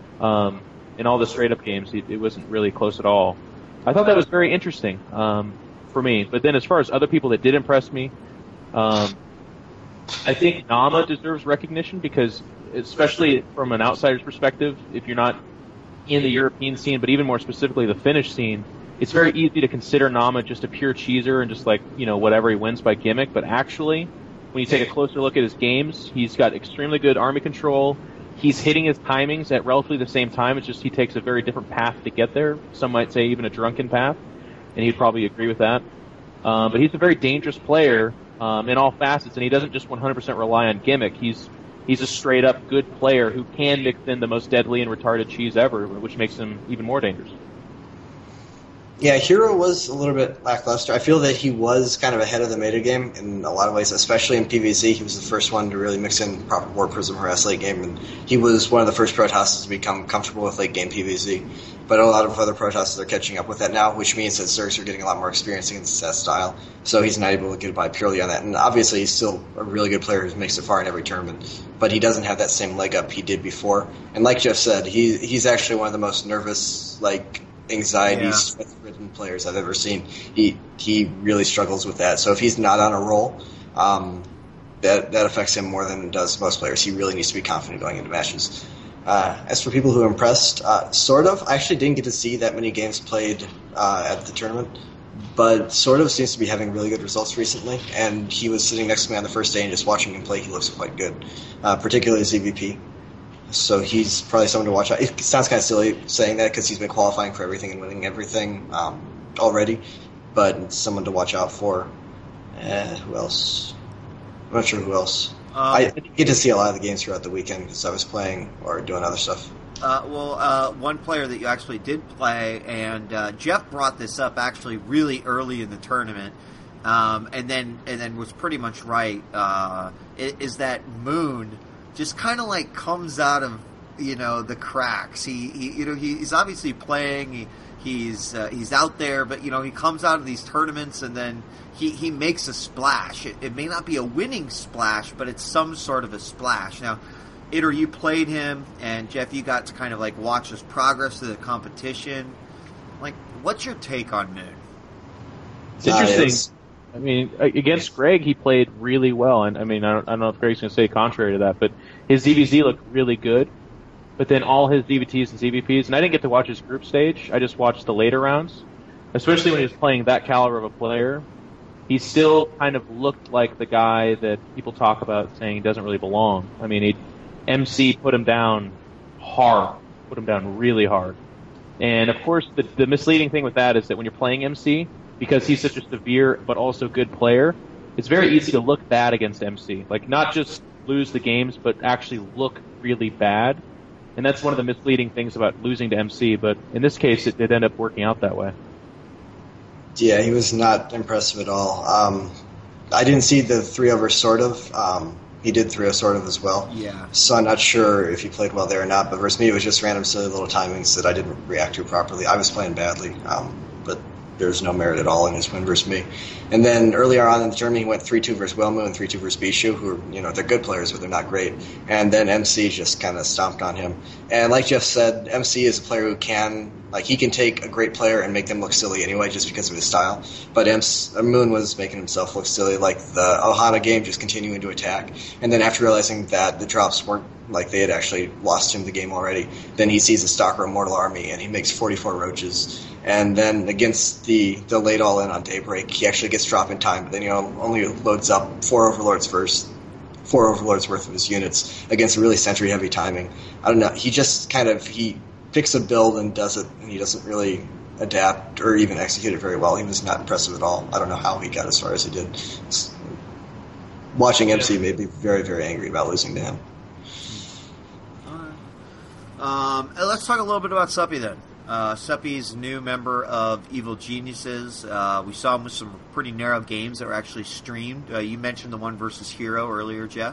in all the straight-up games. It wasn't really close at all. I thought that was very interesting for me. But then as far as other people that did impress me, I think Nama deserves recognition, because especially from an outsider's perspective, if you're not in the European scene, but even more specifically the Finnish scene, it's very easy to consider Nama just a pure cheeser and just whatever, he wins by gimmick. But actually, when you take a closer look at his games, he's got extremely good army control. He's hitting his timings at relatively the same time. It's just he takes a very different path to get there. Some might say even a drunken path, and he'd probably agree with that. But he's a very dangerous player in all facets, and he doesn't just 100% rely on gimmick. He's a straight-up good player who can mix in the most deadly and retarded cheese ever, which makes him even more dangerous. Yeah, Hero was a little bit lackluster. I feel that he was kind of ahead of the metagame in a lot of ways, especially in PvZ. He was the first one to really mix in proper War Prism harass late game, and he was one of the first Protosses to become comfortable with late game PvZ. But a lot of other Protosses are catching up with that now, which means that Zergs are getting a lot more experience against that style, so he's not able to get by purely on that. And obviously he's still a really good player who makes it far in every tournament, but he doesn't have that same leg up he did before. And like Jeff said, he's actually one of the most nervous, anxiety, stress-ridden players I've ever seen. He really struggles with that. So if he's not on a roll, that affects him more than it does most players. He really needs to be confident going into matches. As for people who are impressed, sort of. I actually didn't get to see that many games played at the tournament, but sort of seems to be having really good results recently. And he was sitting next to me on the first day and just watching him play. He looks quite good, particularly as EVP. So he's probably someone to watch out. It sounds kind of silly saying that because he's been qualifying for everything and winning everything already, but it's someone to watch out for. Who else? I'm not sure who else. I didn't get to see a lot of the games throughout the weekend because I was playing or doing other stuff. One player that you actually did play, and Jeff brought this up actually really early in the tournament, and then was pretty much right. Is that Moon just kind of like comes out of the cracks? He's obviously playing. He's out there, but he comes out of these tournaments and then he makes a splash. It may not be a winning splash, but it's some sort of a splash. Now, Itter, you played him, and Jeff, you got to kind of like watch his progress through the competition. Like, what's your take on Moon? It's interesting. I mean, against Greg, he played really well, and I mean, I don't know if Greg's going to say contrary to that, but his DBZ looked really good. But then all his DVTs and CVPs, and I didn't get to watch his group stage. I just watched the later rounds, especially when he was playing that caliber of a player. He still kind of looked like the guy that people talk about saying he doesn't really belong. I mean, MC put him down hard, put him down really hard. And of course, the misleading thing with that is that when you're playing MC, because he's such a severe but also good player, it's very easy to look bad against MC. Like, not just lose the games, but actually look really bad. And that's one of the misleading things about losing to MC, but in this case, it did end up working out that way. Yeah, he was not impressive at all. I didn't see the 3-over sort of. He did 3-0 sort of as well. Yeah. So I'm not sure if he played well there or not, but versus me, it was just random silly little timings that I didn't react to properly. I was playing badly, but there's no merit at all in his win versus me. And then earlier on in the tournament, he went 3-2 versus Whelmu and 3-2 versus Bishu, who are, they're good players, but they're not great. And then MC just kind of stomped on him. And like Jeff said, MC is a player who can take a great player and make them look silly anyway, just because of his style. But Moon was making himself look silly, like the Ohana game, just continuing to attack. And then after realizing that the drops weren't, like they had actually lost him the game already, then he sees a Stalker Immortal army and he makes 44 roaches. And then against the late all-in on Daybreak, he actually gets drop in time, but then he only loads up 4 Overlords worth of his units against a really sentry-heavy timing. I don't know. He just he picks a build and does it, and he doesn't really adapt or even execute it very well. He was not impressive at all. I don't know how he got as far as he did. Watching MC made me very, very angry about losing to him. Let's talk a little bit about Suppy then. Suppy's new member of Evil Geniuses. We saw him with some pretty narrow games that were actually streamed. You mentioned the one versus Hero earlier, Jeff,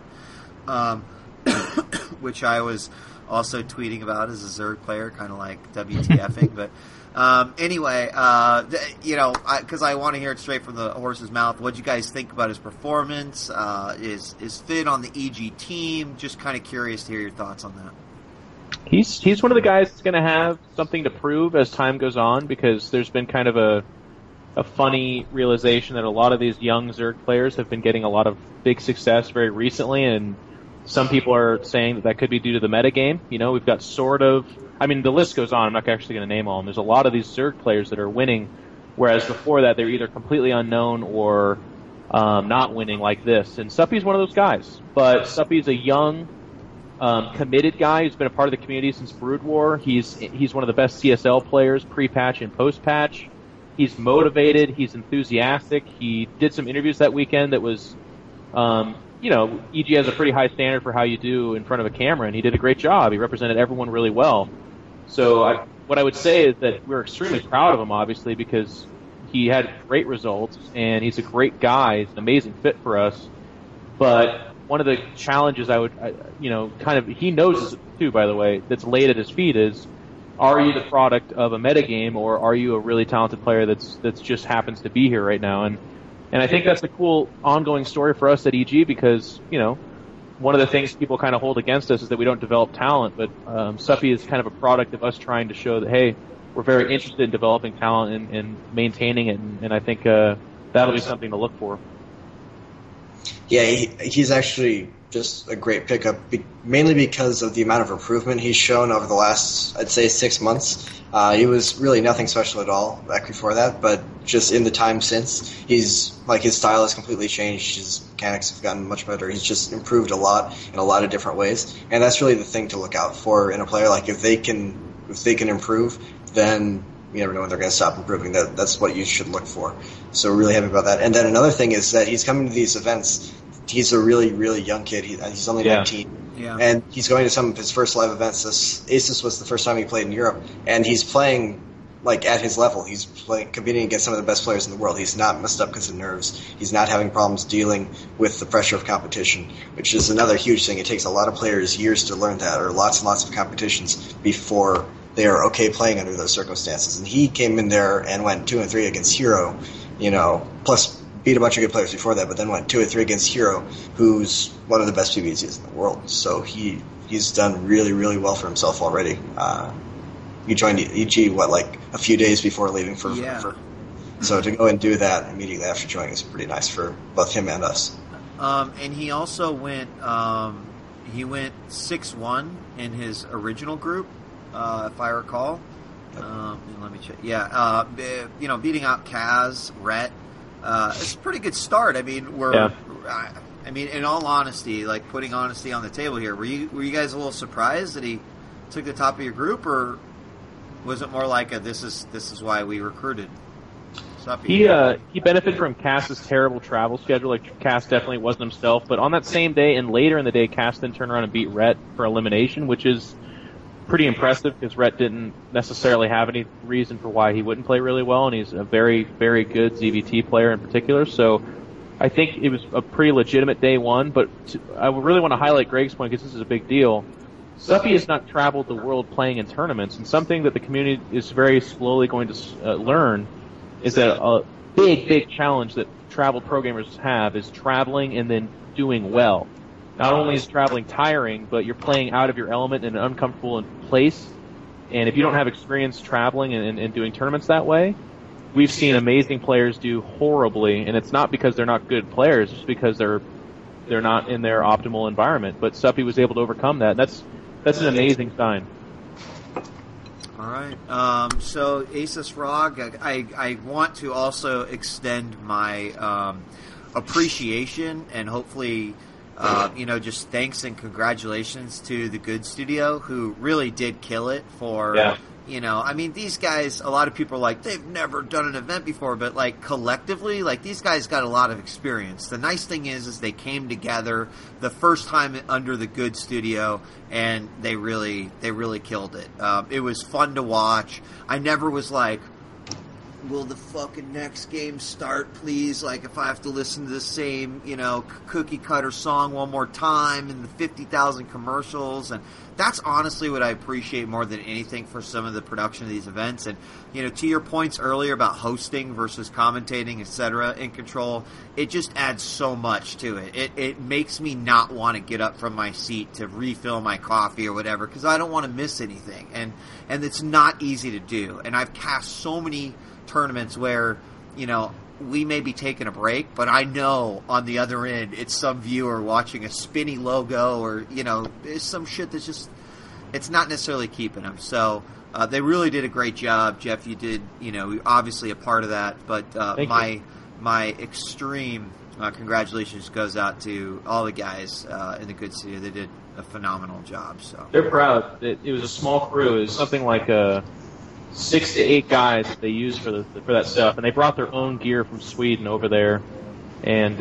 which I was also tweeting about as a Zerg player, kind of like WTFing. But anyway, because I want to hear it straight from the horse's mouth. What did you guys think about his performance? Is fit on the EG team? Just kind of curious to hear your thoughts on that. He's one of the guys that's going to have something to prove as time goes on, because there's been kind of a funny realization that a lot of these young Zerg players have been getting a lot of big success very recently, and some people are saying that could be due to the metagame. We've got the list goes on. I'm not actually going to name all of them. There's a lot of these Zerg players that are winning, whereas before that they were either completely unknown or not winning like this. And Suppy's one of those guys. But Suppy's a young, committed guy who's been a part of the community since Brood War. He's one of the best CSL players pre-patch and post-patch. He's motivated. He's enthusiastic. He did some interviews that weekend that was, EG has a pretty high standard for how you do in front of a camera, and he did a great job. He represented everyone really well. So what I would say is that we're extremely proud of him, obviously, because he had great results, and he's a great guy. He's an amazing fit for us. But one of the challenges he knows this too, by the way, that's laid at his feet is, are you the product of a metagame, or are you a really talented player that's just happens to be here right now? And I think that's a cool ongoing story for us at EG, because, one of the things people kind of hold against us is that we don't develop talent, but Suppy is kind of a product of us trying to show that, hey, we're very interested in developing talent and maintaining it, and I think that'll be something to look for. Yeah, he's actually just a great pickup, mainly because of the amount of improvement he's shown over the last, I'd say, 6 months. He was really nothing special at all back before that, but just in the time since, his style has completely changed. His mechanics have gotten much better. He's just improved a lot in a lot of different ways, and that's really the thing to look out for in a player. Like if they can improve, then you never know when they're going to stop improving. That's what you should look for. So we're really happy about that. And then another thing is that he's coming to these events. He's a really, really young kid. He's only 19. Yeah. And he's going to some of his first live events. Asus was the first time he played in Europe. And he's playing at his level. He's competing against some of the best players in the world. He's not messed up because of nerves. He's not having problems dealing with the pressure of competition, which is another huge thing. It takes a lot of players years to learn that, or lots and lots of competitions before they are okay playing under those circumstances. And he came in there and went 2-3 against Hero, plus beat a bunch of good players before that, but then went 2-3 against Hero, who's one of the best PvZs in the world. So he's done really, really well for himself already. He joined EG, a few days before leaving for so to go and do that immediately after joining is pretty nice for both him and us. And he also went 6-1 in his original group, if I recall. Let me check. Yeah, beating out Kaz, Rhett. It's a pretty good start. I mean, in all honesty, putting honesty on the table here, were you guys a little surprised that he took the top of your group, or was it more like this is why we recruited? He benefited from Cass's terrible travel schedule. Cass definitely wasn't himself, but on that same day and later in the day, Cass then turned around and beat Rhett for elimination, which is pretty impressive because Rhett didn't necessarily have any reason for why he wouldn't play really well, and he's a very, very good ZVT player in particular. So I think it was a pretty legitimate day one, but I really want to highlight Greg's point because this is a big deal. Suppy has not traveled the world playing in tournaments, and something that the community is very slowly going to learn is that a big, big challenge that travel pro gamers have is traveling and then doing well. Not only is traveling tiring, but you're playing out of your element in an uncomfortable place. And if you don't have experience traveling and doing tournaments that way, we've seen amazing players do horribly. And it's not because they're not good players, it's because they're not in their optimal environment. But Suppy was able to overcome that. That's an amazing sign. All right. So Asus Rog, I want to also extend my appreciation and hopefully just thanks and congratulations to the Good Studio, who really did kill it for, these guys, a lot of people are like, they've never done an event before, but collectively, these guys got a lot of experience. The nice thing is they came together the first time under the Good Studio, and they really killed it. It was fun to watch. I never was like, will the fucking next game start, please? If I have to listen to the same, cookie cutter song one more time and the 50,000 commercials. And that's honestly what I appreciate more than anything for some of the production of these events. And, to your points earlier about hosting versus commentating, etc., in Control, it just adds so much to it. It makes me not want to get up from my seat to refill my coffee or whatever, because I don't want to miss anything. And it's not easy to do. And I've cast so many tournaments where, we may be taking a break, but I know on the other end it's some viewer watching a spinny logo or, it's some shit that's just, it's not necessarily keeping them. So they really did a great job. Jeff, you did, obviously a part of that, but my extreme congratulations goes out to all the guys in the Good Studio. They did a phenomenal job. So they're proud. It was a small crew. It was something like 6 to 8 guys that they used for that stuff, and they brought their own gear from Sweden over there, and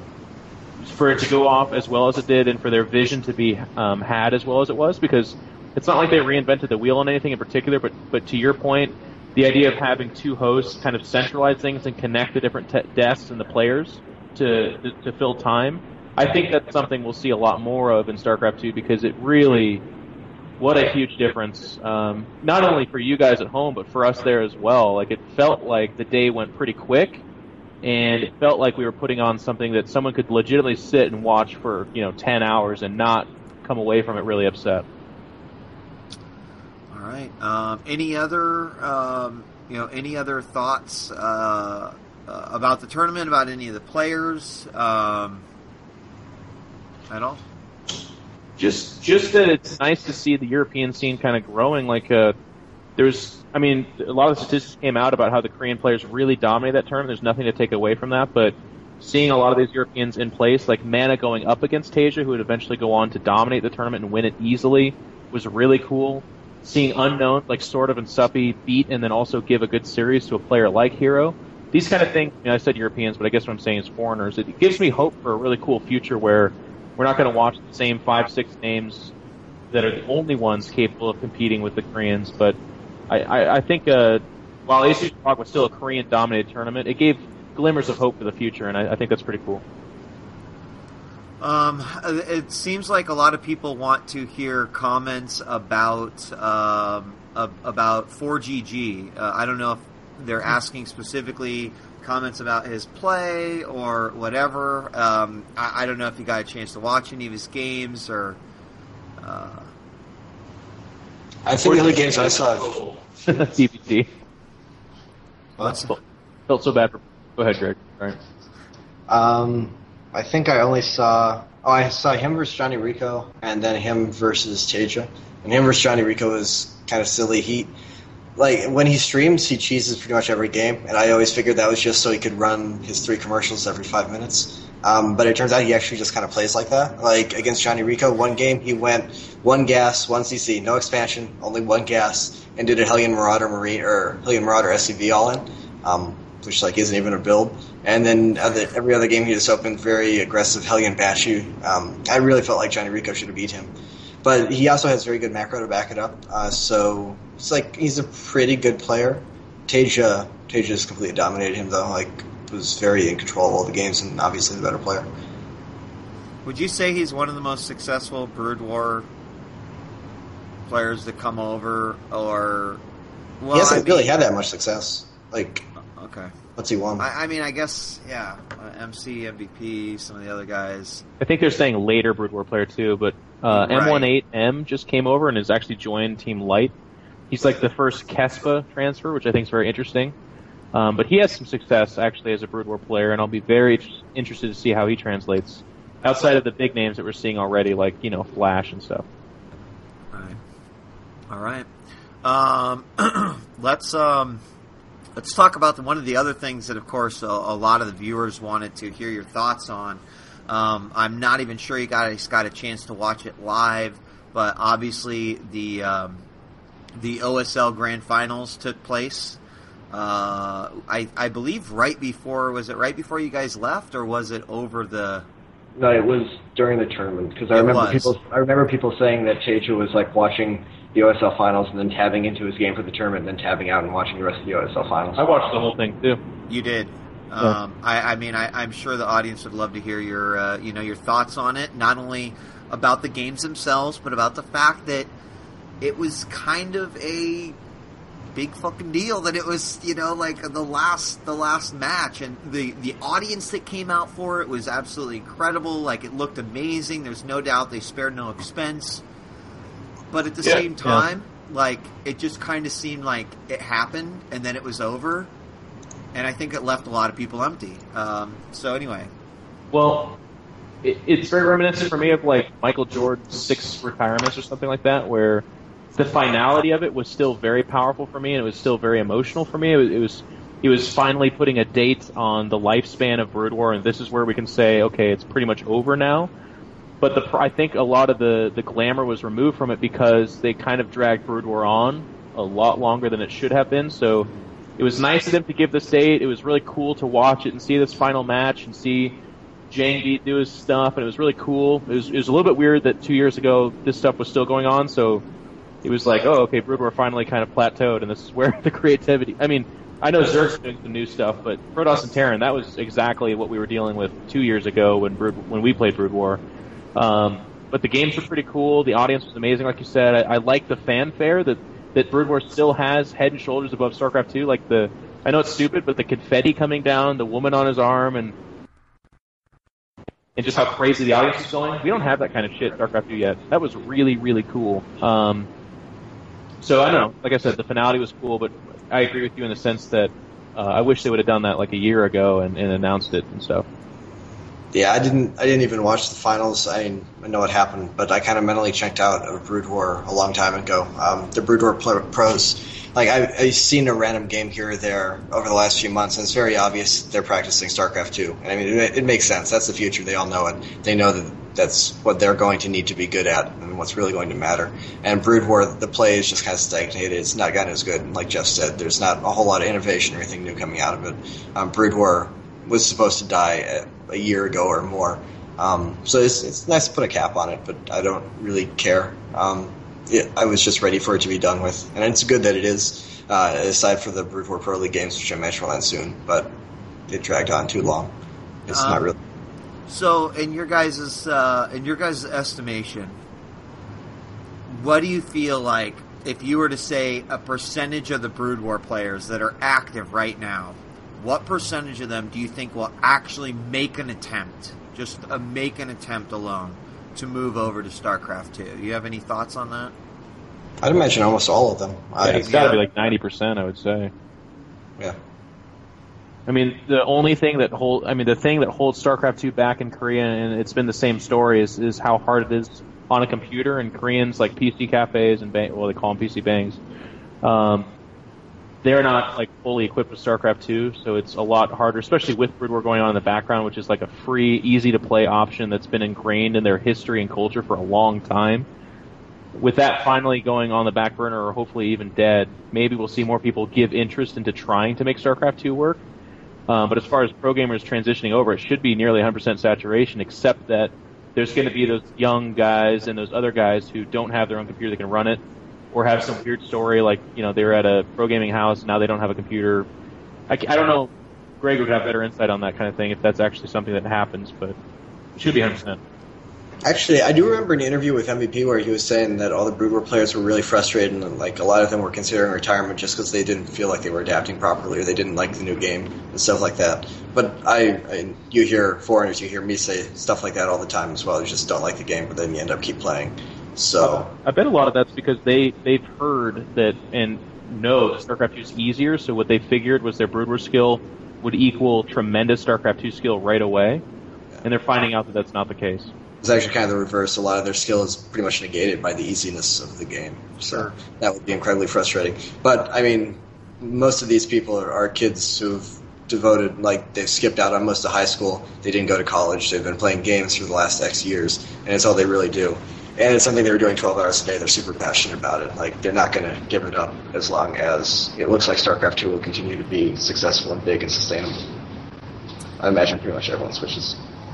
for it to go off as well as it did, and for their vision to be had as well as it was, because it's not like they reinvented the wheel on anything in particular, but to your point, the idea of having 2 hosts kind of centralize things and connect the different desks and the players to fill time, I think that's something we'll see a lot more of in StarCraft 2, because it really, what a huge difference, not only for you guys at home, but for us there as well. It felt like the day went pretty quick, and it felt like we were putting on something that someone could legitimately sit and watch for, 10 hours and not come away from it really upset. All All right. Any other thoughts about the tournament? About any of the players at all? Just that it's nice to see the European scene kind of growing. Like a lot of statistics came out about how the Korean players really dominated that tournament. There's nothing to take away from that, but seeing a lot of these Europeans in place, like Mana going up against Tasia, who would eventually go on to dominate the tournament and win it easily, was really cool. Seeing Unknown, like Sort of and Suppy, beat and then also give a good series to a player like Hero. These kind of things, I said Europeans, but I guess what I'm saying is foreigners. It gives me hope for a really cool future where we're not going to watch the same 5-6 names that are the only ones capable of competing with the Koreans. But I think while Asus Rock was still a Korean-dominated tournament, it gave glimmers of hope for the future, and I think that's pretty cool. It seems like a lot of people want to hear comments about 4GG. I don't know if they're asking specifically comments about his play or whatever. I don't know if you got a chance to watch any of his games or. I think the only games I saw. DBT. What? Felt so bad for. Go ahead, Greg. All right. I think I only saw. Oh, I saw him versus Johnny Rico, and then him versus Tasia. And him versus Johnny Rico was kind of silly. When he streams, he cheeses pretty much every game, and I always figured that was just so he could run his 3 commercials every 5 minutes. But it turns out he actually just kind of plays like that. Like, against Johnny Rico, one game he went 1 gas, 1 CC, no expansion, only 1 gas, and did a Hellion Marauder SCV all in, which isn't even a build. And then every other game he just opened very aggressive Hellion Bashu. I really felt like Johnny Rico should have beat him. But he also has very good macro to back it up. So it's he's a pretty good player. Tasia just completely dominated him though. Was very in control of all the games and obviously the better player. Would you say he's one of the most successful Brood War players to come over, or? Well, he hasn't really had that much success. Okay. What's he won? I guess, yeah. MC, MVP, some of the other guys. I think they're saying later Brood War player too, but M18M just came over and has actually joined Team Light. He's the first Kespa transfer, which I think is very interesting. But he has some success actually as a Brood War player, and I'll be very interested to see how he translates outside of the big names that we're seeing already, Flash and stuff. All right. Let's talk about one of the other things that, of course, a lot of the viewers wanted to hear your thoughts on. I'm not even sure you guys got a chance to watch it live, but obviously the OSL Grand Finals took place. I believe right before you guys left, or was it over the? No, it was during the tournament because I remember people saying that Tasia was watching the OSL finals and then tabbing into his game for the tournament, and then tabbing out and watching the rest of the OSL finals. I watched the whole thing too. You did. Yeah. I'm sure the audience would love to hear your thoughts on it, not only about the games themselves, but about the fact that it was kind of a big fucking deal, that it was, the last match, and the audience that came out for it was absolutely incredible. It looked amazing. There's no doubt they spared no expense. But at the same time, it just kind of seemed like it happened and then it was over. And I think it left a lot of people empty. So anyway. Well, it's very reminiscent for me of Michael Jordan's 6 retirements or something like that, where the finality of it was still very powerful for me, and it was still very emotional for me. He was finally putting a date on the lifespan of Brood War, and this is where we can say, okay, it's pretty much over now. But I think a lot of the glamour was removed from it because they kind of dragged Brood War on a lot longer than it should have been. So it was nice of them to give this date. It was really cool to watch it and see this final match and see Jang Beat do his stuff, and it was really cool. It was a little bit weird that 2 years ago this stuff was still going on, so it was okay, Brood War finally kind of plateaued, and this is where the creativity... I mean, I know Zerg's doing some new stuff, but Protoss and Terran, that was exactly what we were dealing with 2 years ago when we played Brood War. But the games were pretty cool. The audience was amazing, like you said. I like the fanfare that Brood War still has head and shoulders above StarCraft 2. I know it's stupid, but the confetti coming down, the woman on his arm, and just how crazy the audience is going. We don't have that kind of shit in StarCraft 2 yet. That was really, really cool. So I don't know. Like I said, the finality was cool, but I agree with you in the sense that I wish they would have done that like a year ago and announced it and stuff. Yeah, I didn't even watch the finals. I know what happened, but I kind of mentally checked out of Brood War a long time ago. The Brood War pros, like I've seen a random game here or there over the last few months, and it's very obvious they're practicing StarCraft 2. And I mean, it makes sense. That's the future. They all know it. They know that that's what they're going to need to be good at and what's really going to matter. And Brood War, the play is just kind of stagnated. It's not gotten as good. Like Jeff said, there's not a whole lot of innovation or anything new coming out of it. Brood War was supposed to die a year ago or more. So it's nice to put a cap on it, but I don't really care. I was just ready for it to be done with, and it's good that it is, aside for the Brood War Pro League games, which I mentioned will end soon, but it dragged on too long. It's not really... So, in your guys' estimation, what do you feel like if you were to say a percentage of the Brood War players that are active right now, what percentage of them do you think will actually make an attempt, just make an attempt alone, to move over to StarCraft 2? You have any thoughts on that? I'd imagine almost all of them. It's got to be like 90%, I would say. Yeah. I mean, the thing that holds StarCraft 2 back in Korea, and it's been the same story, is how hard it is on a computer. And Koreans, like PC cafes and they call them PC bangs, they're not like fully equipped with StarCraft 2, so it's a lot harder, especially with Brood War going on in the background, which is like a free, easy to play option that's been ingrained in their history and culture for a long time. With that finally going on the back burner, or hopefully even dead, maybe we'll see more people give interest into trying to make StarCraft 2 work. But as far as pro gamers transitioning over, it should be nearly 100% saturation, except that there's going to be those young guys and those other guys who don't have their own computer that can run it, or have some weird story like, they're at a pro gaming house, now they don't have a computer. I don't know, Greg would have better insight on that kind of thing if that's actually something that happens, but it should be 100%. Actually, I do remember an interview with MVP where he was saying that all the Brood War players were really frustrated, and like a lot of them were considering retirement just because they didn't feel like they were adapting properly, or they didn't like the new game and stuff like that. But you hear foreigners, you hear me say stuff like that all the time as well. You just don't like the game, but then you end up keep playing. So I bet a lot of that's because they've heard that and know that StarCraft 2 is easier. So what they figured was their Brood War skill would equal tremendous StarCraft 2 skill right away, and they're finding out that that's not the case. It's actually kind of the reverse. A lot of their skill is pretty much negated by the easiness of the game. So that would be incredibly frustrating. But, I mean, most of these people are kids who've devoted, like, they've skipped out on most of high school. They didn't go to college. They've been playing games for the last X years, and it's all they really do. And it's something they were doing 12 hours a day. They're super passionate about it. Like, they're not going to give it up as long as it looks like StarCraft 2 will continue to be successful and big and sustainable. I imagine pretty much everyone switches.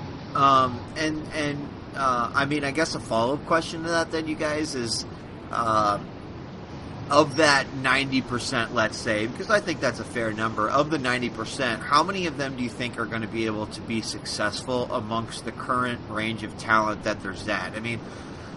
I mean, I guess a follow-up question to that then, you guys, is of that 90%, let's say, because I think that's a fair number, of the 90%, how many of them do you think are going to be able to be successful amongst the current range of talent that there's at? I mean,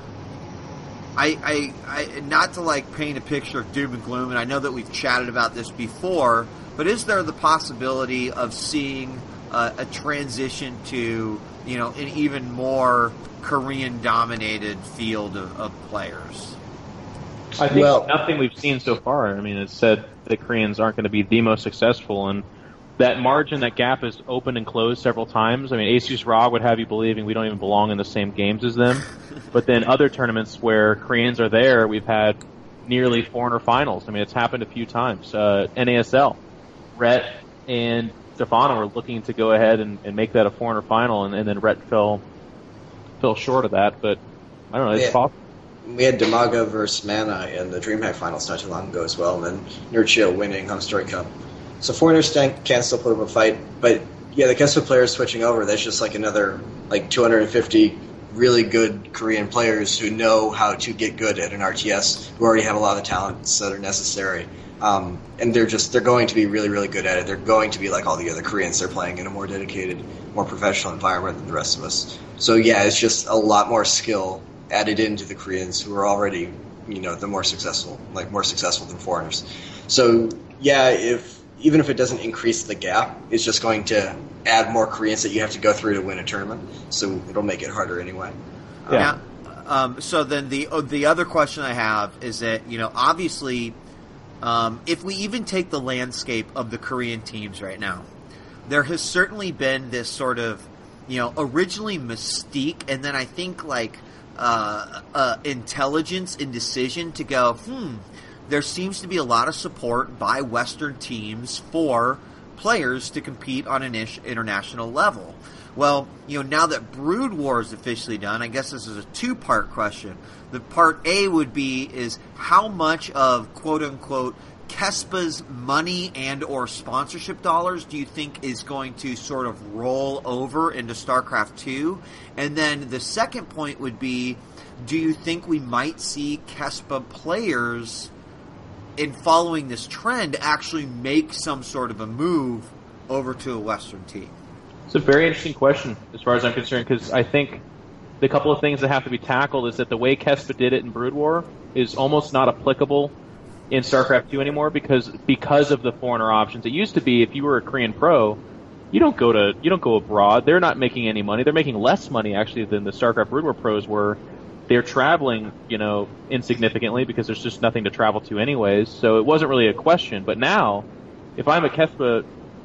I not to like paint a picture of doom and gloom, and I know that we've chatted about this before, but is there the possibility of seeing a transition to, an even more Korean-dominated field of players? I think nothing we've seen so far. I mean, it's said that Koreans aren't going to be the most successful, and that margin, that gap is opened and closed several times. I mean, Asus ROG would have you believing we don't even belong in the same games as them. But then other tournaments where Koreans are there, we've had nearly foreigner finals. I mean, it's happened a few times. NASL, Rhett and Stefano were looking to go ahead and make that a foreigner final, and then Rhett fell short of that. But I don't know, it's possible. We had Demaga versus Mana in the DreamHack finals not too long ago as well, and then Nurchio winning Home Story Cup. So foreigners can still put up a fight, but yeah, the Kesso players switching over, that's just like another 250 really good Korean players who know how to get good at an RTS, who already have a lot of the talents that are necessary. And they're going to be really, really good at it. They're going to be like all the other Koreans. They're playing in a more dedicated, more professional environment than the rest of us. So yeah, it's just a lot more skill added into the Koreans who are already, the more successful than foreigners. So yeah, even if it doesn't increase the gap, it's just going to add more Koreans that you have to go through to win a tournament. So it'll make it harder anyway. Yeah. So then the other question I have is that, obviously, if we even take the landscape of the Korean teams right now, there has certainly been this sort of, originally mystique, and then I think intelligence and decision to go, there seems to be a lot of support by Western teams for players to compete on an international level. Well, now that Brood War is officially done, I guess this is a two-part question. The part A would be is how much of quote-unquote Kespa's money and or sponsorship dollars do you think is going to sort of roll over into StarCraft 2? And then the second point would be, do you think we might see Kespa players, in following this trend, actually make some sort of a move over to a Western team? It's a very interesting question as far as I'm concerned, because I think the couple of things that have to be tackled is that the way Kespa did it in Brood War is almost not applicable in StarCraft 2 anymore because of the foreigner options. It used to be if you were a Korean pro, you don't go abroad. They're not making any money. They're making less money actually than the StarCraft Brood War pros were. They're traveling, insignificantly because there's just nothing to travel to anyways. So it wasn't really a question. But now, if I'm a Kespa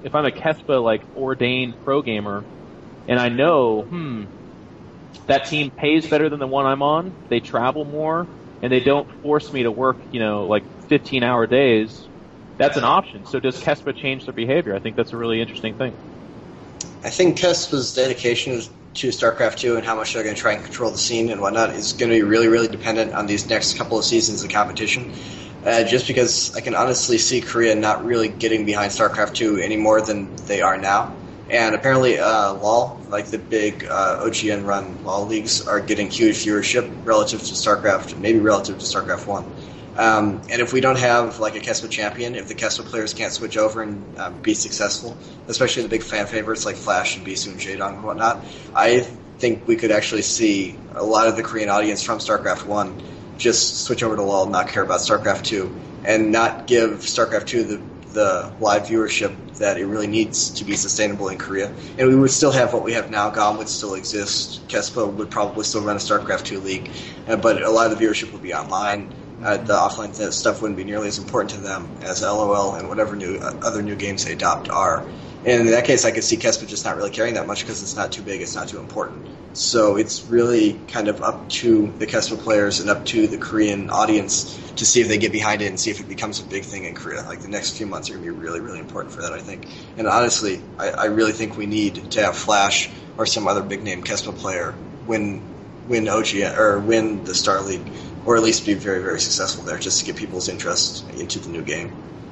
ordained pro gamer, and I know, that team pays better than the one I'm on, they travel more, and they don't force me to work, 15-hour days, that's an option. So does Kespa change their behavior? I think that's a really interesting thing. I think Kespa's dedication to StarCraft 2 and how much they're going to try and control the scene and whatnot is going to be really, really dependent on these next couple of seasons of competition. Just because I can honestly see Korea not really getting behind StarCraft 2 any more than they are now. And apparently LoL, like the big OGN-run LoL leagues, are getting huge viewership relative to StarCraft, maybe relative to StarCraft 1. And if we don't have like a Kespa champion, if the Kespa players can't switch over and be successful, especially the big fan favorites like Flash and Bisu and Jaedong and whatnot, I think we could actually see a lot of the Korean audience from StarCraft 1 just switch over to LoL and not care about StarCraft 2 and not give StarCraft 2 the live viewership that it really needs to be sustainable in Korea. And we would still have what we have now. GOM would still exist. Kespa would probably still run a StarCraft 2 league, but a lot of the viewership would be online. The offline stuff wouldn't be nearly as important to them as LOL and whatever other new games they adopt are. And in that case, I could see Kespa just not really caring that much because it's not too big, it's not too important. So it's really kind of up to the Kespa players and up to the Korean audience to see if they get behind it and see if it becomes a big thing in Korea. Like the next few months are going to be really, really important for that, I think. And honestly, I really think we need to have Flash or some other big name Kespa player win OGN or win the Star League, or at least be very, very successful there, just to get people's interest into the new game.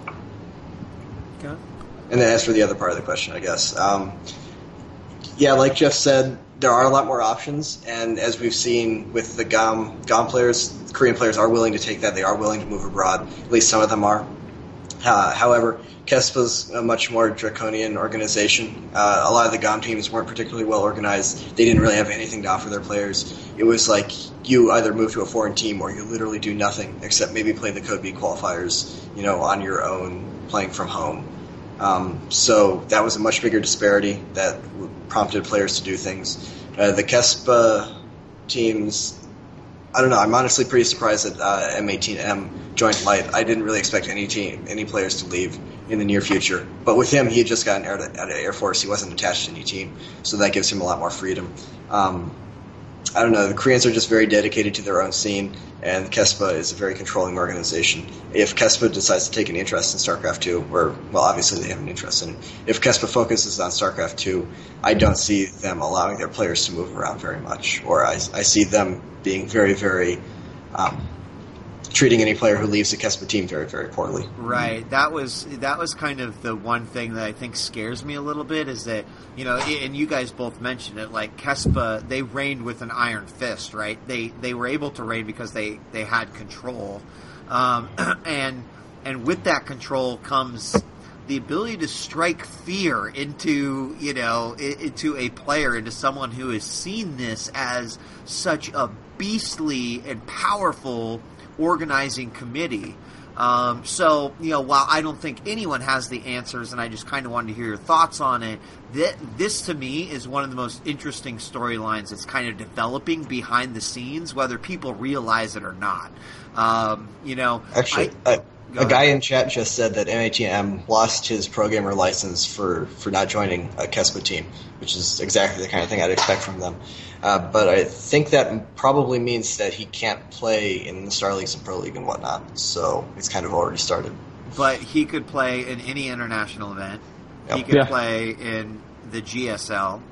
Okay. And then as for the other part of the question, I guess, yeah, like Jeff said, there are a lot more options, and as we've seen with the GOM players, Korean players are willing to take that. They are willing to move abroad. At least some of them are. However, Kespa's a much more draconian organization. A lot of the GOM teams weren't particularly well organized. They didn't really have anything to offer their players. It was like you either move to a foreign team or you literally do nothing except maybe play the Code B qualifiers, on your own, playing from home. So that was a much bigger disparity that prompted players to do things. The Kespa teams, I don't know, I'm honestly pretty surprised that M18M joined Light. I didn't really expect any players to leave in the near future. But with him, he had just gotten out of Air Force. He wasn't attached to any team, so that gives him a lot more freedom. I don't know, the Koreans are just very dedicated to their own scene, and Kespa is a very controlling organization. If Kespa decides to take an interest in StarCraft 2, well, obviously they have an interest in it. If Kespa focuses on StarCraft 2, I don't see them allowing their players to move around very much, or I see them being very, very treating any player who leaves the Kespa team very, very poorly. Right. That was kind of the one thing that I think scares me a little bit is that, and you guys both mentioned it, like Kespa, they reigned with an iron fist, right? They were able to reign because they had control. And with that control comes the ability to strike fear into a player, into someone who has seen this as such a beastly and powerful organizing committee. So, while I don't think anyone has the answers, and I just kind of wanted to hear your thoughts on it, this to me is one of the most interesting storylines that's kind of developing behind the scenes, whether people realize it or not. Actually, a guy in chat just said that MATM lost his pro gamer license for not joining a Kespa team, which is exactly the kind of thing I'd expect from them. But I think that probably means that he can't play in the Star Leagues and Pro League and whatnot, so it's kind of already started. But he could play in any international event. Yep. He could play in the GSL.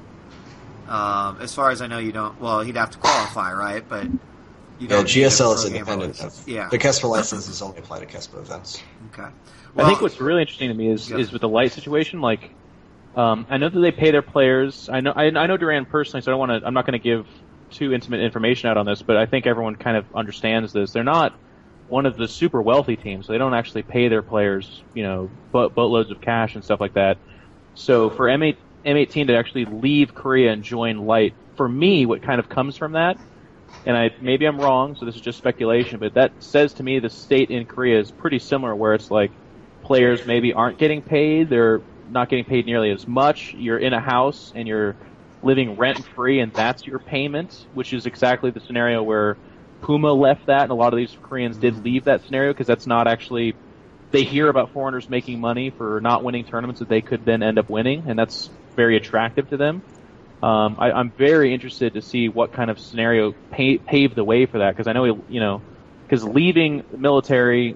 As far as I know, you don't... Well, he'd have to qualify, right? But... GSL is independent. The Kespa license is only applied to Kespa events. Okay. Well, I think what's really interesting to me is with the light situation. Like, I know that they pay their players. I know Duran personally, so I'm not going to give too intimate information out on this. But I think everyone kind of understands this. They're not one of the super wealthy teams, so they don't actually pay their players, boatloads of cash and stuff like that. So for M18 to actually leave Korea and join Light, for me, what kind of comes from that. And maybe I'm wrong, so this is just speculation, but that says to me the state in Korea is pretty similar, where it's like players maybe aren't getting paid, they're not getting paid nearly as much, you're in a house and you're living rent-free and that's your payment, which is exactly the scenario where Puma left that, and a lot of these Koreans did leave that scenario because that's not actually... They hear about foreigners making money for not winning tournaments that they could then end up winning, and that's very attractive to them. I'm very interested to see what kind of scenario paved the way for that, because I know, because leaving the military,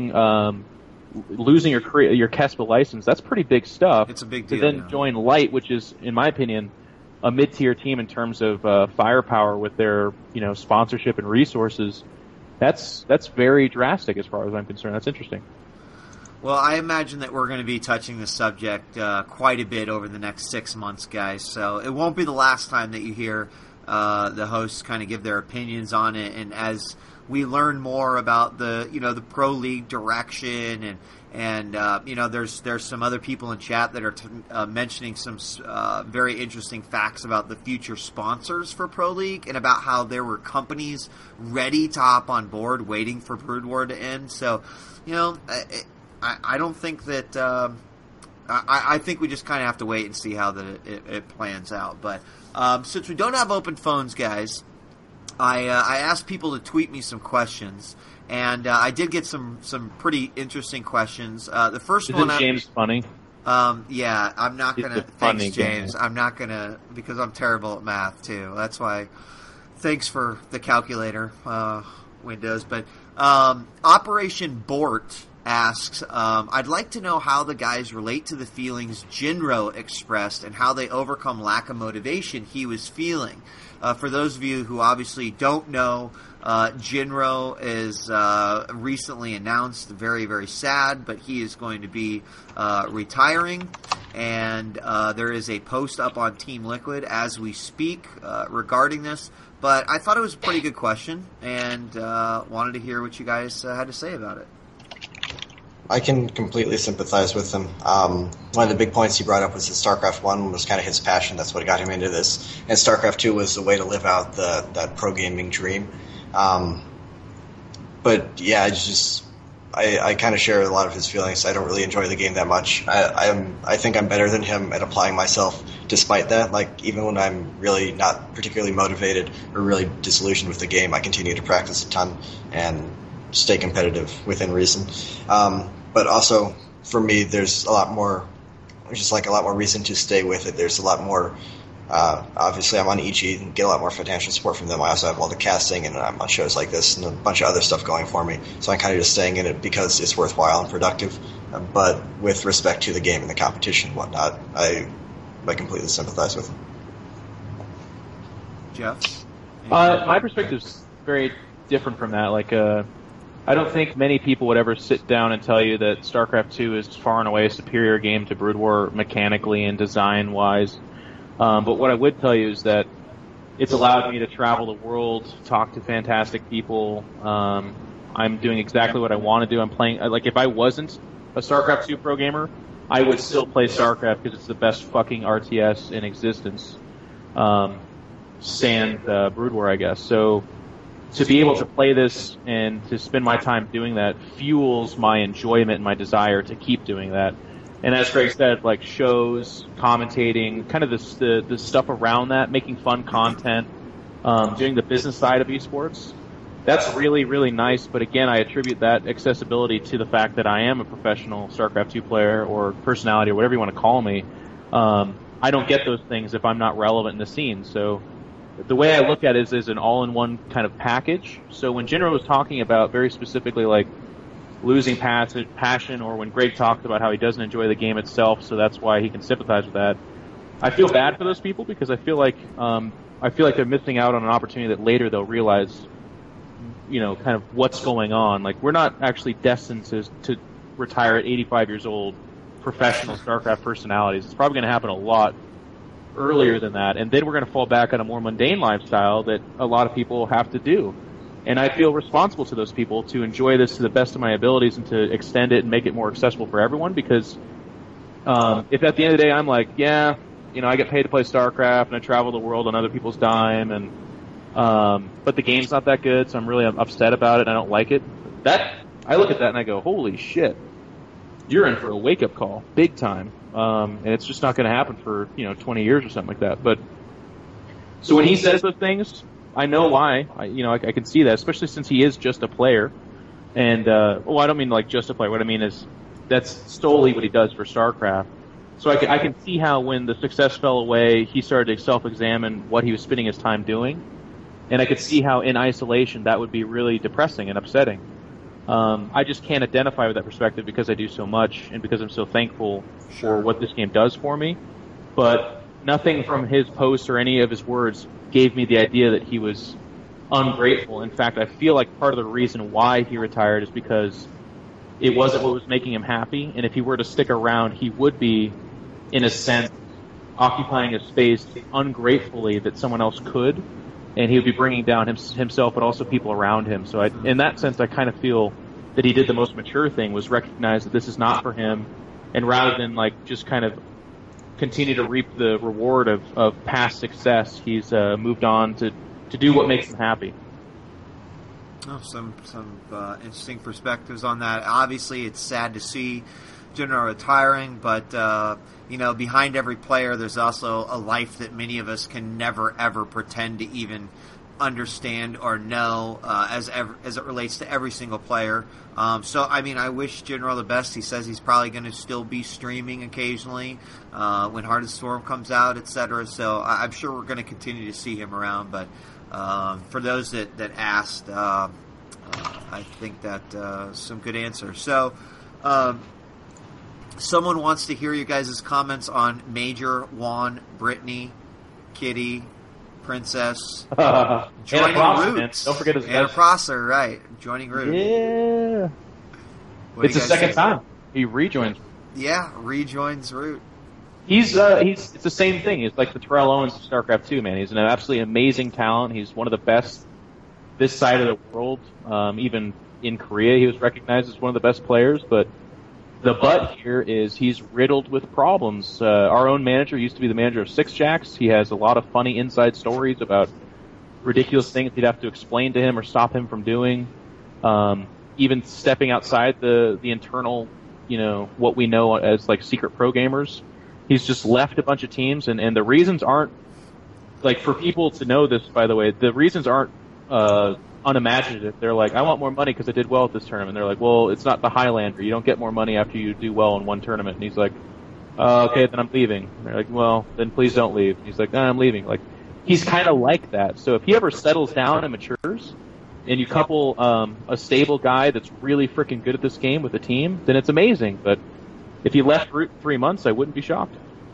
losing your Kespa license, that's pretty big stuff. It's a big deal. To then join Light, which is, in my opinion, a mid-tier team in terms of firepower with their, sponsorship and resources, that's very drastic as far as I'm concerned. That's interesting. Well, I imagine that we're going to be touching this subject quite a bit over the next 6 months, guys. So it won't be the last time that you hear the hosts kind of give their opinions on it. And as we learn more about the pro league direction and there's some other people in chat that are mentioning some very interesting facts about the future sponsors for Pro League and about how there were companies ready to hop on board waiting for Brood War to end. So, I don't think that. I think we just kind of have to wait and see how it plans out. But since we don't have open phones, guys, I asked people to tweet me some questions, and I did get some pretty interesting questions. The first one, James funny? Yeah, I'm not gonna. Thanks, James. I'm not gonna, because I'm terrible at math too. That's why. Thanks for the calculator, Windows. But Operation Bort asks, I'd like to know how the guys relate to the feelings Jinro expressed and how they overcome lack of motivation he was feeling. For those of you who obviously don't know, Jinro is recently announced, very, very sad, but he is going to be retiring, and there is a post up on Team Liquid as we speak regarding this. But I thought it was a pretty good question, and wanted to hear what you guys had to say about it. I can completely sympathize with him. One of the big points he brought up was that StarCraft 1 was kind of his passion. That's what got him into this. And StarCraft 2 was the way to live out that pro gaming dream. But yeah, I kind of share a lot of his feelings. I don't really enjoy the game that much. I think I'm better than him at applying myself despite that. Like, even when I'm really not particularly motivated or really disillusioned with the game, I continue to practice a ton and stay competitive within reason. But also, for me, there's a lot more reason to stay with it. There's a lot more, obviously I'm on EG and get a lot more financial support from them. I also have all the casting and I'm on shows like this and a bunch of other stuff going for me. So I'm kind of just staying in it because it's worthwhile and productive. But with respect to the game and the competition and whatnot, I completely sympathize with them. Jeff? My perspective is very different from that. Like, I don't think many people would ever sit down and tell you that StarCraft 2 is far and away a superior game to Brood War mechanically and design-wise. But what I would tell you is that it's allowed me to travel the world, talk to fantastic people. I'm doing exactly what I want to do. I'm playing, like, if I wasn't a StarCraft 2 pro gamer, I would still play StarCraft because it's the best fucking RTS in existence. Sans Brood War, I guess. So, to be able to play this and to spend my time doing that fuels my enjoyment and my desire to keep doing that. And as Greg said, like shows, commentating, kind of the stuff around that, making fun content, doing the business side of esports, that's really, really nice. But again, I attribute that accessibility to the fact that I am a professional StarCraft 2 player or personality or whatever you want to call me. I don't get those things if I'm not relevant in the scene. So the way I look at it is an all-in-one kind of package. So when Jinro was talking about very specifically like losing passion, or when Greg talked about how he doesn't enjoy the game itself, so that's why he can sympathize with that, I feel bad for those people because I feel like they're missing out on an opportunity that later they'll realize, kind of what's going on. Like, we're not actually destined to retire at 85 years old professional StarCraft personalities. It's probably going to happen a lot earlier than that, and then we're going to fall back on a more mundane lifestyle that a lot of people have to do. And I feel responsible to those people to enjoy this to the best of my abilities and to extend it and make it more accessible for everyone, because if at the end of the day I'm like, I get paid to play StarCraft and I travel the world on other people's dime, and but the game's not that good, so I'm really upset about it and I don't like it, I look at that and I go, holy shit, you're in for a wake-up call, big time. And it's just not going to happen for 20 years or something like that. But so when he says those things, I know why. I can see that, especially since he is just a player. And I don't mean like just a player. What I mean is that's solely what he does for StarCraft. So I can see how when the success fell away, he started to self-examine what he was spending his time doing, and I could see how in isolation that would be really depressing and upsetting. I just can't identify with that perspective because I do so much and because I'm so thankful for what this game does for me. But nothing from his posts or any of his words gave me the idea that he was ungrateful. In fact, I feel like part of the reason why he retired is because it wasn't what was making him happy, and if he were to stick around, he would be, in a sense, occupying a space ungratefully that someone else could, and he would be bringing down himself, but also people around him. So in that sense, I kind of feel that he did the most mature thing, was recognize that this is not for him, and rather than like just kind of continue to reap the reward of past success, he's moved on to do what makes him happy. Oh, some interesting perspectives on that. Obviously, it's sad to see Jinro retiring, but behind every player, there's also a life that many of us can never ever pretend to even understand or know as it relates to every single player. I wish Jinro the best. He says he's probably going to still be streaming occasionally when Heart of Storm comes out, etc. So I'm sure we're going to continue to see him around. But for those that asked, I think that some good answers. So someone wants to hear you guys' comments on Major, Juan, Brittany, Kitty, Princess, joining Roots. Don't forget his Anna Prosser, right? Joining Roots. Yeah. It's the second time he rejoins. Yeah, rejoins Root. He's it's the same thing. He's like the Terrell Owens of StarCraft 2, man. He's an absolutely amazing talent. He's one of the best this side of the world. Even in Korea, he was recognized as one of the best players. But the but here is he's riddled with problems. Our own manager used to be the manager of Six Jacks. He has a lot of funny inside stories about ridiculous things he'd have to explain to him or stop him from doing. Even stepping outside the internal, what we know as like secret pro gamers. He's just left a bunch of teams, and the reasons aren't, like, for people to know this, by the way, the reasons aren't unimaginative. They're like, I want more money because I did well at this tournament. They're like, well, it's not the Highlander. You don't get more money after you do well in one tournament. And he's like, okay, then I'm leaving. And they're like, well, then please don't leave. And he's like, I'm leaving. Like, he's kind of like that. So if he ever settles down and matures, and you couple a stable guy that's really freaking good at this game with a team, then it's amazing. But if he left Root 3 months, I wouldn't be shocked.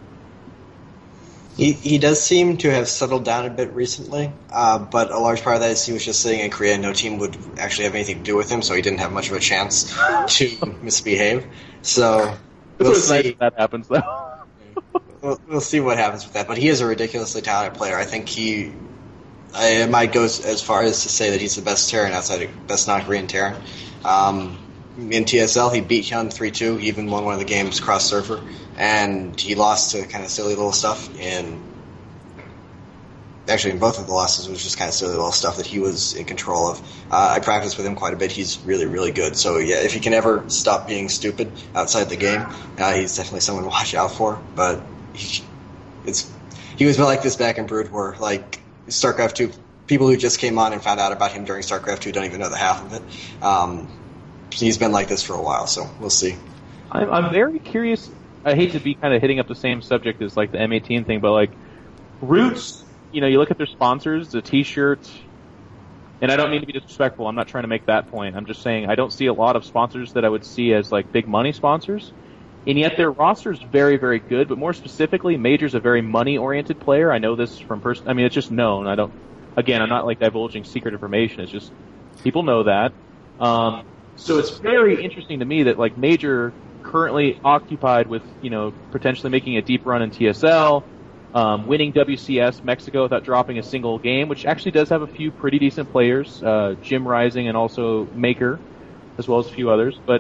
He does seem to have settled down a bit recently, but a large part of that is he was just sitting in Korea and no team would actually have anything to do with him, so he didn't have much of a chance to misbehave. So we'll see. Nice if that happens, though. We'll see what happens with that, but he is a ridiculously talented player. I think I might go as far as to say that he's the best Terran best non-Korean Terran. In TSL, he beat Hyun 3-2. He even won one of the games cross-surfer. And he lost to kind of silly little stuff in actually in both of the losses, it was just kind of silly little stuff that he was in control of. I practiced with him quite a bit. He's really, really good. So yeah, if he can ever stop being stupid outside the game, he's definitely someone to watch out for. But he was like this back in Brood, where like StarCraft 2, people who just came on and found out about him during StarCraft 2 don't even know the half of it. He's been like this for a while, so we'll see. I'm very curious. I hate to be kind of hitting up the same subject as like the M18 thing, but like Roots, you look at their sponsors, the T-shirt, and I don't mean to be disrespectful. I'm not trying to make that point. I'm just saying I don't see a lot of sponsors that I would see as like big money sponsors, and yet their roster is very, very good. But more specifically, Major's a very money-oriented player. I know this from I mean, it's just known. I'm not like divulging secret information. It's just people know that. So it's very interesting to me that like Major currently occupied with, potentially making a deep run in TSL, winning WCS Mexico without dropping a single game, which actually does have a few pretty decent players, Jim Rising and also Maker, as well as a few others. But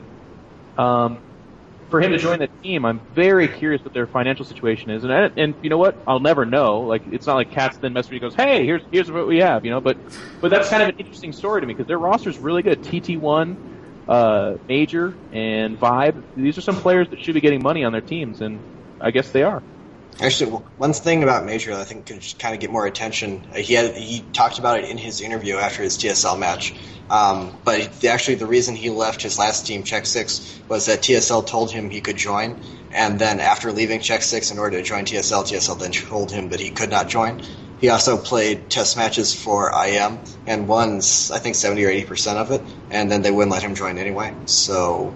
for him to join the team, I'm very curious what their financial situation is. And you know what? I'll never know. Like, it's not like Katz then messages me and goes, hey, here's what we have, But that's kind of an interesting story to me because their roster's really good. TT1, Major, and Vibe. These are some players that should be getting money on their teams, and I guess they are. Actually, one thing about Major that I think could kind of get more attention, he talked about it in his interview after his TSL match, but the reason he left his last team, Check 6, was that TSL told him he could join, and then after leaving Check 6 in order to join TSL then told him that he could not join. He also played test matches for IM and won, I think, 70 or 80% of it, and then they wouldn't let him join anyway. So,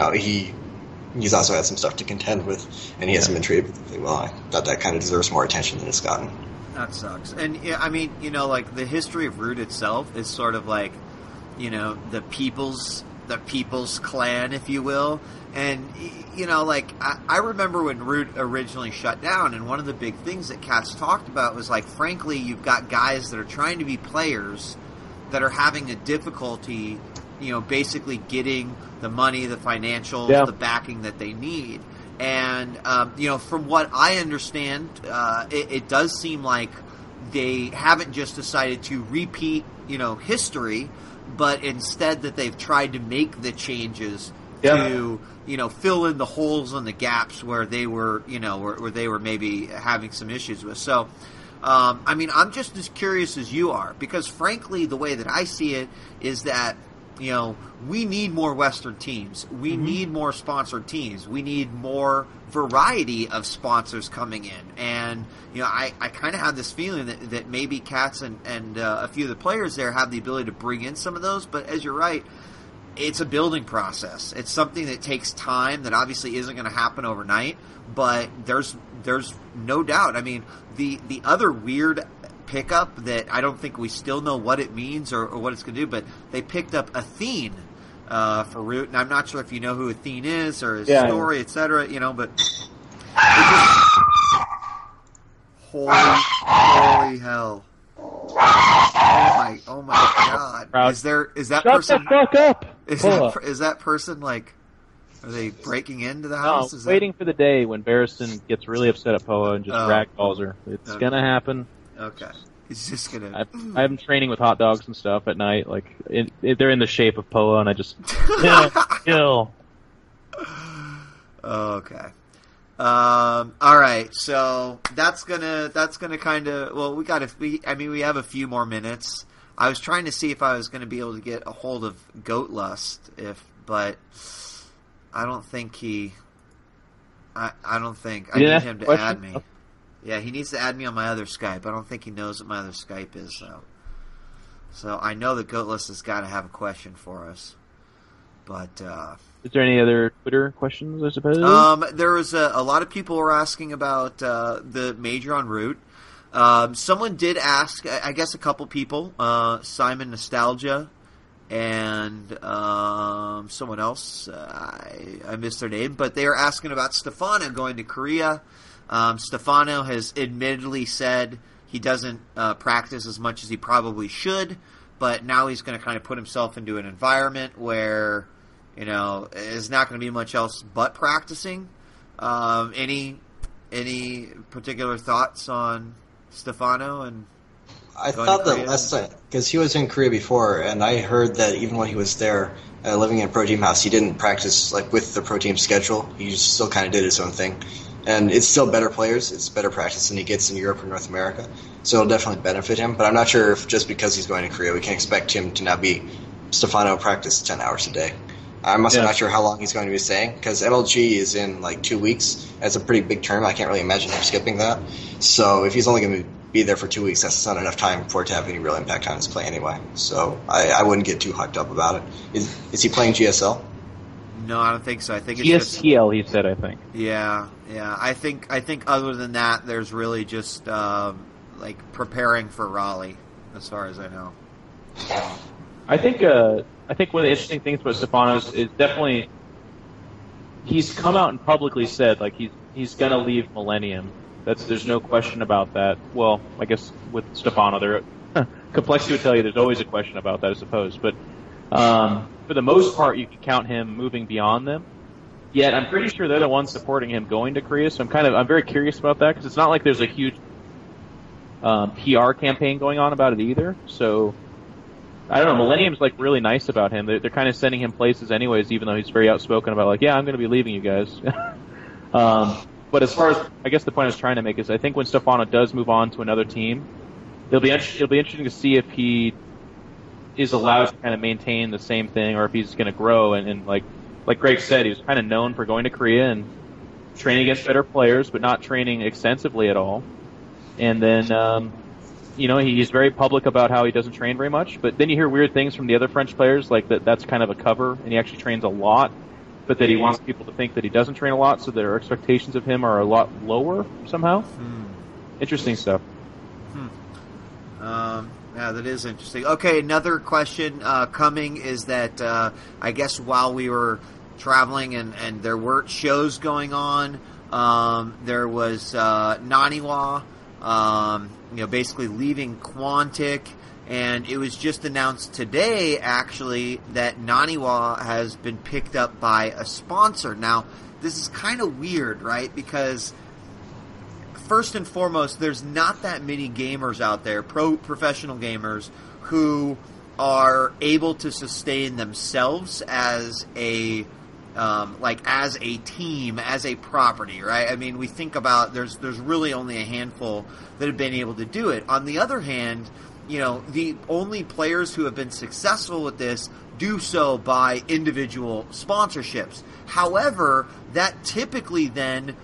he's also had some stuff to contend with, and he hasn't been treated particularly well. I thought that kind of deserves more attention than it's gotten. That sucks. And, I mean, like, the history of Root itself is sort of like, the people's clan, if you will. And, like, I remember when Root originally shut down, and one of the big things that Katz talked about was, like, frankly, you've got guys that are trying to be players that are having a difficulty, basically getting the money, the financials, the backing that they need. And, from what I understand, it does seem like they haven't just decided to repeat, history, but instead that they've tried to make the changes to, fill in the holes and the gaps where they were, where they were maybe having some issues with. So, I mean, I'm just as curious as you are, because frankly, the way that I see it is that, we need more Western teams. We need more sponsored teams. We need more variety of sponsors coming in. And, I kind of have this feeling that maybe Katz and a few of the players there have the ability to bring in some of those. But as you're right, it's a building process. It's something that takes time that obviously isn't going to happen overnight. But there's no doubt. I mean, the other weird pickup that I don't think we still know what it means or what it's going to do, but they picked up Athene for Root, and I'm not sure if you know who Athene is or his story, etc. But holy hell! Oh my God! Is that person? Shut the fuck up! Is that person like? Are they breaking into the house? Waiting for the day when Barristan gets really upset at Poa and just ragdolls her. It's gonna happen. Okay. He's just gonna. I'm training with hot dogs and stuff at night. Like they're in the shape of Poa, and I just kill. Okay. All right. So that's gonna kind of. Well, we have a few more minutes. I was trying to see if I was going to be able to get a hold of Goat Lust, but I don't think I need him to add me. Yeah, he needs to add me on my other Skype. I don't think he knows what my other Skype is, so I know that Goatless has got to have a question for us. But is there any other Twitter questions, I suppose? There was a lot of people were asking about the Major on Root. Someone did ask, I guess a couple people, Simon Nostalgia and someone else. I missed their name, but they are asking about Stefano going to Korea. Stefano has admittedly said he doesn't practice as much as he probably should, but now he's going to kind of put himself into an environment where, there's not going to be much else but practicing. Any particular thoughts on Stefano and I thought that last time, because he was in Korea before, and I heard that even when he was there, living in a pro team house, he didn't practice like with the pro team schedule. He just still kind of did his own thing. And it's still better players. It's better practice than he gets in Europe or North America. So it'll definitely benefit him. But I'm not sure if just because he's going to Korea, we can expect him to now be Stefano practice 10 hours a day. I'm also not sure how long he's going to be staying, because MLG is in like 2 weeks. That's a pretty big term. I can't really imagine him skipping that. So if he's only going to be there for 2 weeks, that's not enough time for it to have any real impact on his play anyway. So I wouldn't get too hyped up about it. Is he playing GSL? No, I don't think so. I think it's GSTL, he said, I think. Yeah. I think other than that, there's really just like preparing for Raleigh, as far as I know. I think one of the interesting things about Stefanos is definitely he's come out and publicly said like he's gonna leave Millennium. There's no question about that. Well, I guess with Stefano, Complexity would tell you there's always a question about that, I suppose. But for the most part, you can count him moving beyond them. Yet I'm pretty sure they're the ones supporting him going to Korea. So I'm very curious about that, because it's not like there's a huge PR campaign going on about it either. So I don't know. Millennium's like really nice about him. They're kind of sending him places anyways, even though he's very outspoken about like, yeah, I'm going to be leaving you guys. But as far as I guess the point I was trying to make is, I think when Stefano does move on to another team, it'll be interesting to see if he is allowed to kind of maintain the same thing, or if he's going to grow. And like Greg said, he was kind of known for going to Korea and training against better players, but not training extensively at all. And then, he's very public about how he doesn't train very much. But then you hear weird things from the other French players, like that's kind of a cover, and he actually trains a lot, but that he wants people to think that he doesn't train a lot, so their expectations of him are a lot lower somehow. Interesting stuff. Yeah, that is interesting. Okay, another question coming is that I guess while we were traveling and there weren't shows going on, there was Naniwa, basically leaving Quantic, and it was just announced today, actually, that Naniwa has been picked up by a sponsor. Now, this is kind of weird, right? Because first and foremost, there's not that many gamers out there, professional gamers, who are able to sustain themselves as a as a team, as a property, right? I mean, we think about there's really only a handful that have been able to do it. On the other hand, the only players who have been successful with this do so by individual sponsorships. However, that typically then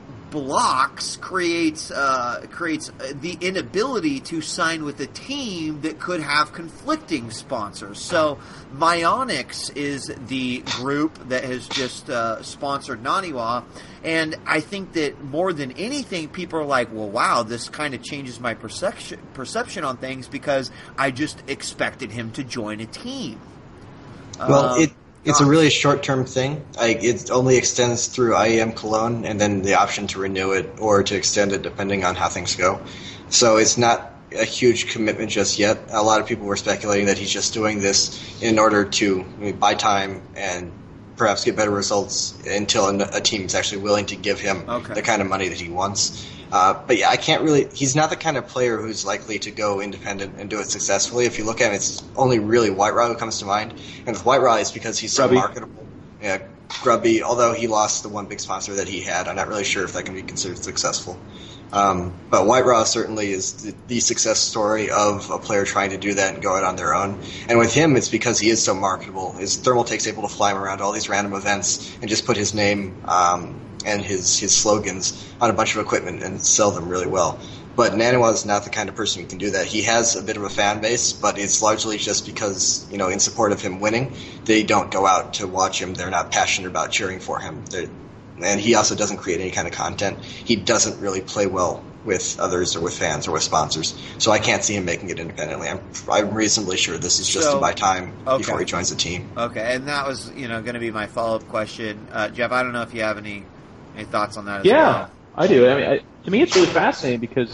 creates the inability to sign with a team that could have conflicting sponsors. So Myonix is the group that has just sponsored Naniwa, and I think that more than anything, people are like, well, wow, this kind of changes my perception on things, because I just expected him to join a team. Well, it's a really short-term thing. It only extends through IEM Cologne, and then the option to renew it or to extend it depending on how things go. So it's not a huge commitment just yet. A lot of people were speculating that he's just doing this in order to buy time and perhaps get better results until a team is actually willing to give him the kind of money that he wants. But yeah, he's not the kind of player who's likely to go independent and do it successfully. If you look at him, it's only really White-Raw who comes to mind. And with White-Raw, it's because he's so marketable. Yeah, Grubby, although he lost the one big sponsor that he had, I'm not really sure if that can be considered successful. But White-Raw certainly is the success story of a player trying to do that and go out on their own. And with him, it's because he is so marketable. His Thermaltake's able to fly him around all these random events and just put his name and his slogans on a bunch of equipment and sell them really well. But Naniwa is not the kind of person who can do that. He has a bit of a fan base, but it's largely just because, in support of him winning, they don't go out to watch him. They're not passionate about cheering for him. And he also doesn't create any kind of content. He doesn't really play well with others or with fans or with sponsors. So I can't see him making it independently. I'm reasonably sure this is just to buy time before he joins the team. Okay, and that was going to be my follow-up question. Jeff, I don't know if you have any thoughts on that as well. Yeah, I do. I mean, to me it's really fascinating because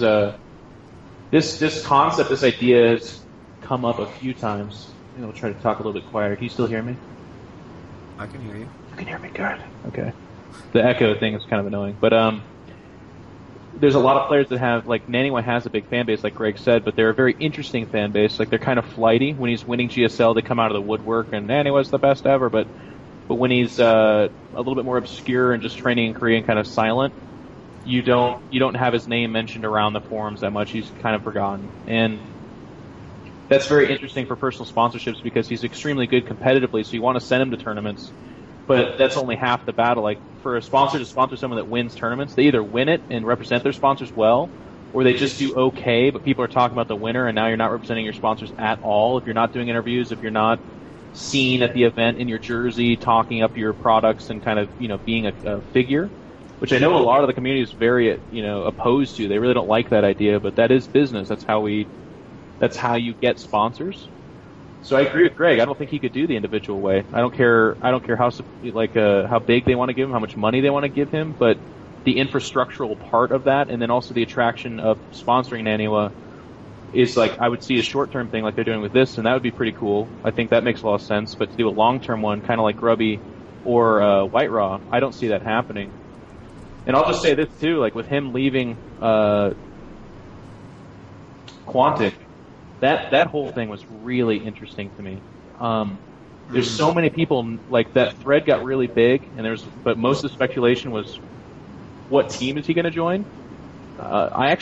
this concept, this idea has come up a few times. I'll try to talk a little bit quieter. Can you still hear me? I can hear you. You can hear me good. Okay. The echo thing is kind of annoying. But there's a lot of players that have, like, Naniwa has a big fan base, like Greg said, but they're a very interesting fan base. Like, they're kind of flighty. When he's winning GSL, they come out of the woodwork, and Naniwa's the best ever, but when he's a little bit more obscure and just training in Korea and kind of silent, you don't have his name mentioned around the forums that much. He's kind of forgotten. And that's very interesting for personal sponsorships because he's extremely good competitively, so you want to send him to tournaments. But that's only half the battle. Like, for a sponsor to sponsor someone that wins tournaments, they either win it and represent their sponsors well, or they just do okay, but people are talking about the winner, and now you're not representing your sponsors at all. If you're not doing interviews, if you're not seen at the event in your jersey, talking up your products and kind of, being a figure, which I know a lot of the community is very, opposed to. They really don't like that idea, but that is business. That's how you get sponsors. So I agree with Greg. I don't think he could do the individual way. I don't care how big they want to give him, how much money they want to give him, but the infrastructural part of that, and then also the attraction of sponsoring Naniwa, is like, I would see a short-term thing like they're doing with this, and that would be pretty cool. I think that makes a lot of sense. But to do a long-term one, kind of like Grubby or White Raw, I don't see that happening. And I'll just say this too, like with him leaving Quantic, that whole thing was really interesting to me. There's so many people, like that thread got really big, but most of the speculation was, what team is he going to join? I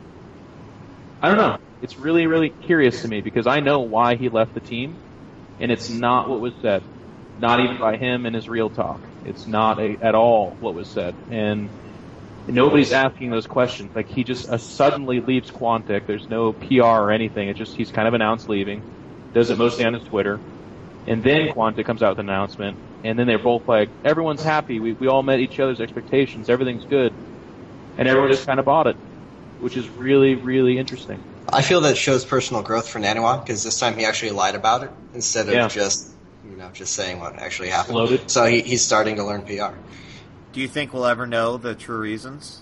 don't know. It's really, really curious to me because I know why he left the team, and it's not what was said. Not even by him in his real talk. It's not at all what was said. And nobody's asking those questions. Like, he just suddenly leaves Quantic. There's no PR or anything. It's just he's kind of announced leaving. Does it mostly on his Twitter. And then Quantic comes out with an announcement. And then they're both like, everyone's happy. We all met each other's expectations. Everything's good. And everyone just kind of bought it, which is really, really interesting. I feel that shows personal growth for Naniwa because this time he actually lied about it instead of just saying what actually happened. Loaded. So he's starting to learn PR. Do you think we'll ever know the true reasons?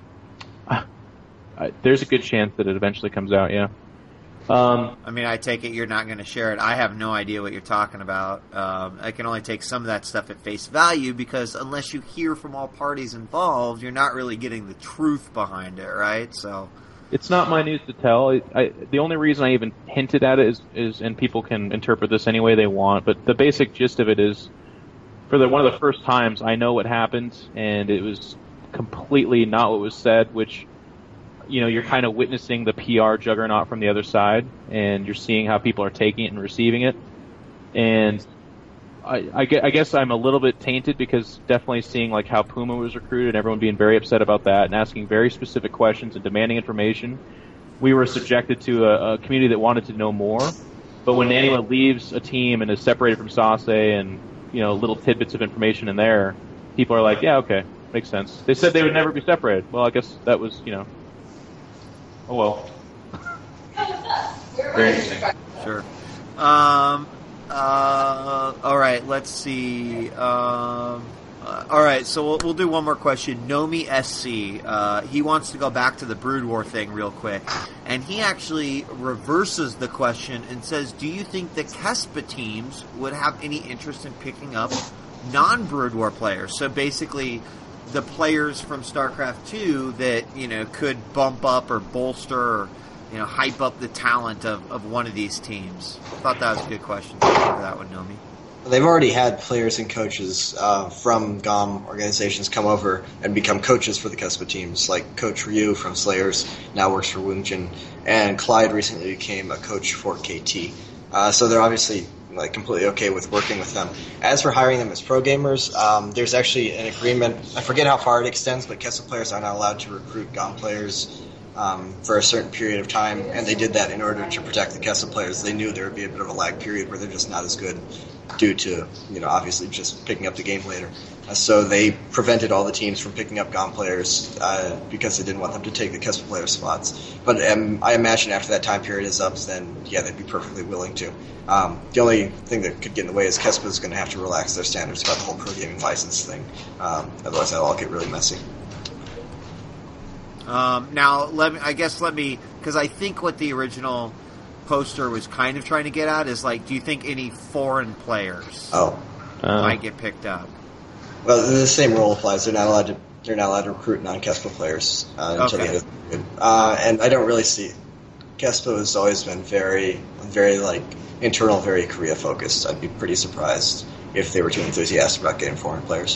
There's a good chance that it eventually comes out, yeah. I mean, I take it you're not going to share it. I have no idea what you're talking about. I can only take some of that stuff at face value because unless you hear from all parties involved, you're not really getting the truth behind it, right? So it's not my news to tell. The only reason I even hinted at it is, and people can interpret this any way they want, but the basic gist of it is, for one of the first times, I know what happened, and it was completely not what was said, which, you're kind of witnessing the PR juggernaut from the other side, and you're seeing how people are taking it and receiving it. And I guess I'm a little bit tainted because definitely seeing like how Puma was recruited and everyone being very upset about that and asking very specific questions and demanding information, we were subjected to a community that wanted to know more. But when anyone leaves a team and is separated from Sase and little tidbits of information in there, people are like, yeah, okay, makes sense. They said they would never be separated. Well, I guess that was, oh well. Very interesting. Sure. All right, let's see. All right, so we'll do one more question. Nomi SC, he wants to go back to the Brood War thing real quick, and he actually reverses the question and says, do you think the Kespa teams would have any interest in picking up non-Brood War players? So basically, the players from StarCraft 2 that, could bump up or bolster or, hype up the talent of one of these teams. I thought that was a good question. Thank you for that one, Nomi. They've already had players and coaches from GOM organizations come over and become coaches for the Kespa teams, like Coach Ryu from Slayers now works for Woongjin, and Clyde recently became a coach for KT. So they're obviously completely okay with working with them. As for hiring them as pro gamers, there's actually an agreement. I forget how far it extends, but Kespa players are not allowed to recruit GOM players for a certain period of time, and they did that in order to protect the Kespa players. They knew there would be a bit of a lag period where they're just not as good due to, obviously just picking up the game later. So they prevented all the teams from picking up GOM players because they didn't want them to take the Kespa player spots. But I imagine after that time period is up, then, yeah, they'd be perfectly willing to. The only thing that could get in the way is Kespa is going to have to relax their standards about the whole pro gaming license thing. Otherwise, that'll all get really messy. Now, let me, because I think what the original poster was kind of trying to get at is, do you think any foreign players might get picked up? Well, the same rule applies. They're not allowed to They're not allowed to recruit non-Kespo players until the Okay. end of the period. And I don't really see... Kespo has always been very, very, internal, very Korea-focused. I'd be pretty surprised if they were too enthusiastic about getting foreign players.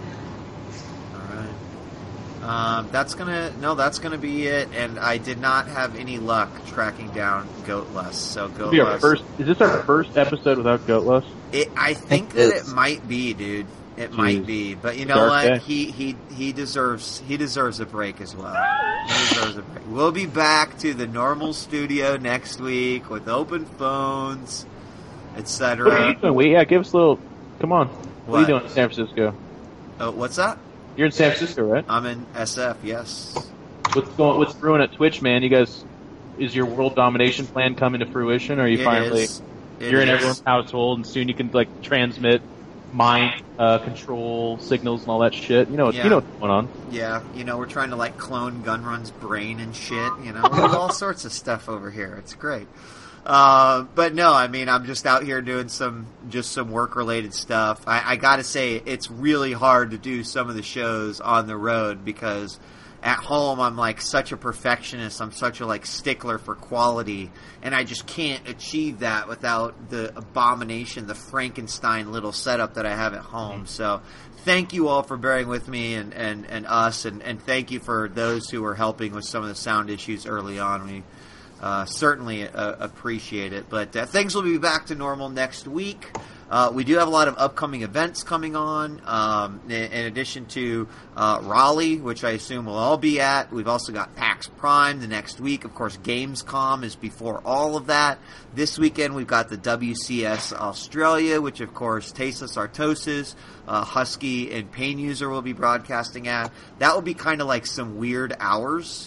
All right. That's gonna be it. And I did not have any luck tracking down Goatless. So Goatless. Is this our first episode without Goatless? I think that it might be, dude. It might be, but you know Dark what? day. He deserves a break as well. He deserves a break. We'll be back to the normal studio next week with open phones, What are etc. you doing? Give us a little. Come on. What are you What? doing in San Francisco? What's that? You're in San Francisco, right? I'm in SF. Yes. What's brewing at Twitch, man? You guys, is your world domination plan coming to fruition? Or are you It finally? is. It You're in is. everyone's household, and soon you can transmit mind control signals and all that shit. You know what's going on. Yeah, we're trying to clone Gunrun's brain and shit. We do all sorts of stuff over here. It's great. But no, I mean, I'm just out here doing some work related stuff. I gotta say, it's really hard to do some of the shows on the road because at home I'm such a perfectionist. I'm such a stickler for quality, and I just can't achieve that without the abomination, the Frankenstein little setup that I have at home. So thank you all for bearing with me and us, and thank you for those who were helping with some of the sound issues early on. We certainly appreciate it. But things will be back to normal next week. We do have a lot of upcoming events coming on, in addition to Raleigh, which I assume we'll all be at. We've also got PAX Prime the next week. Of course, Gamescom is before all of that. This weekend, we've got the WCS Australia, which, of course, Tasteless Artosis, Husky, and Pain User will be broadcasting at. That will be kind of like some weird hours.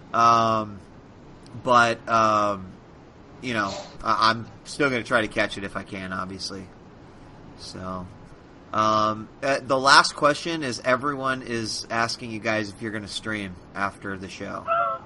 But I'm still going to try to catch it if I can, obviously. So, the last question is everyone is asking you guys if you're going to stream after the show.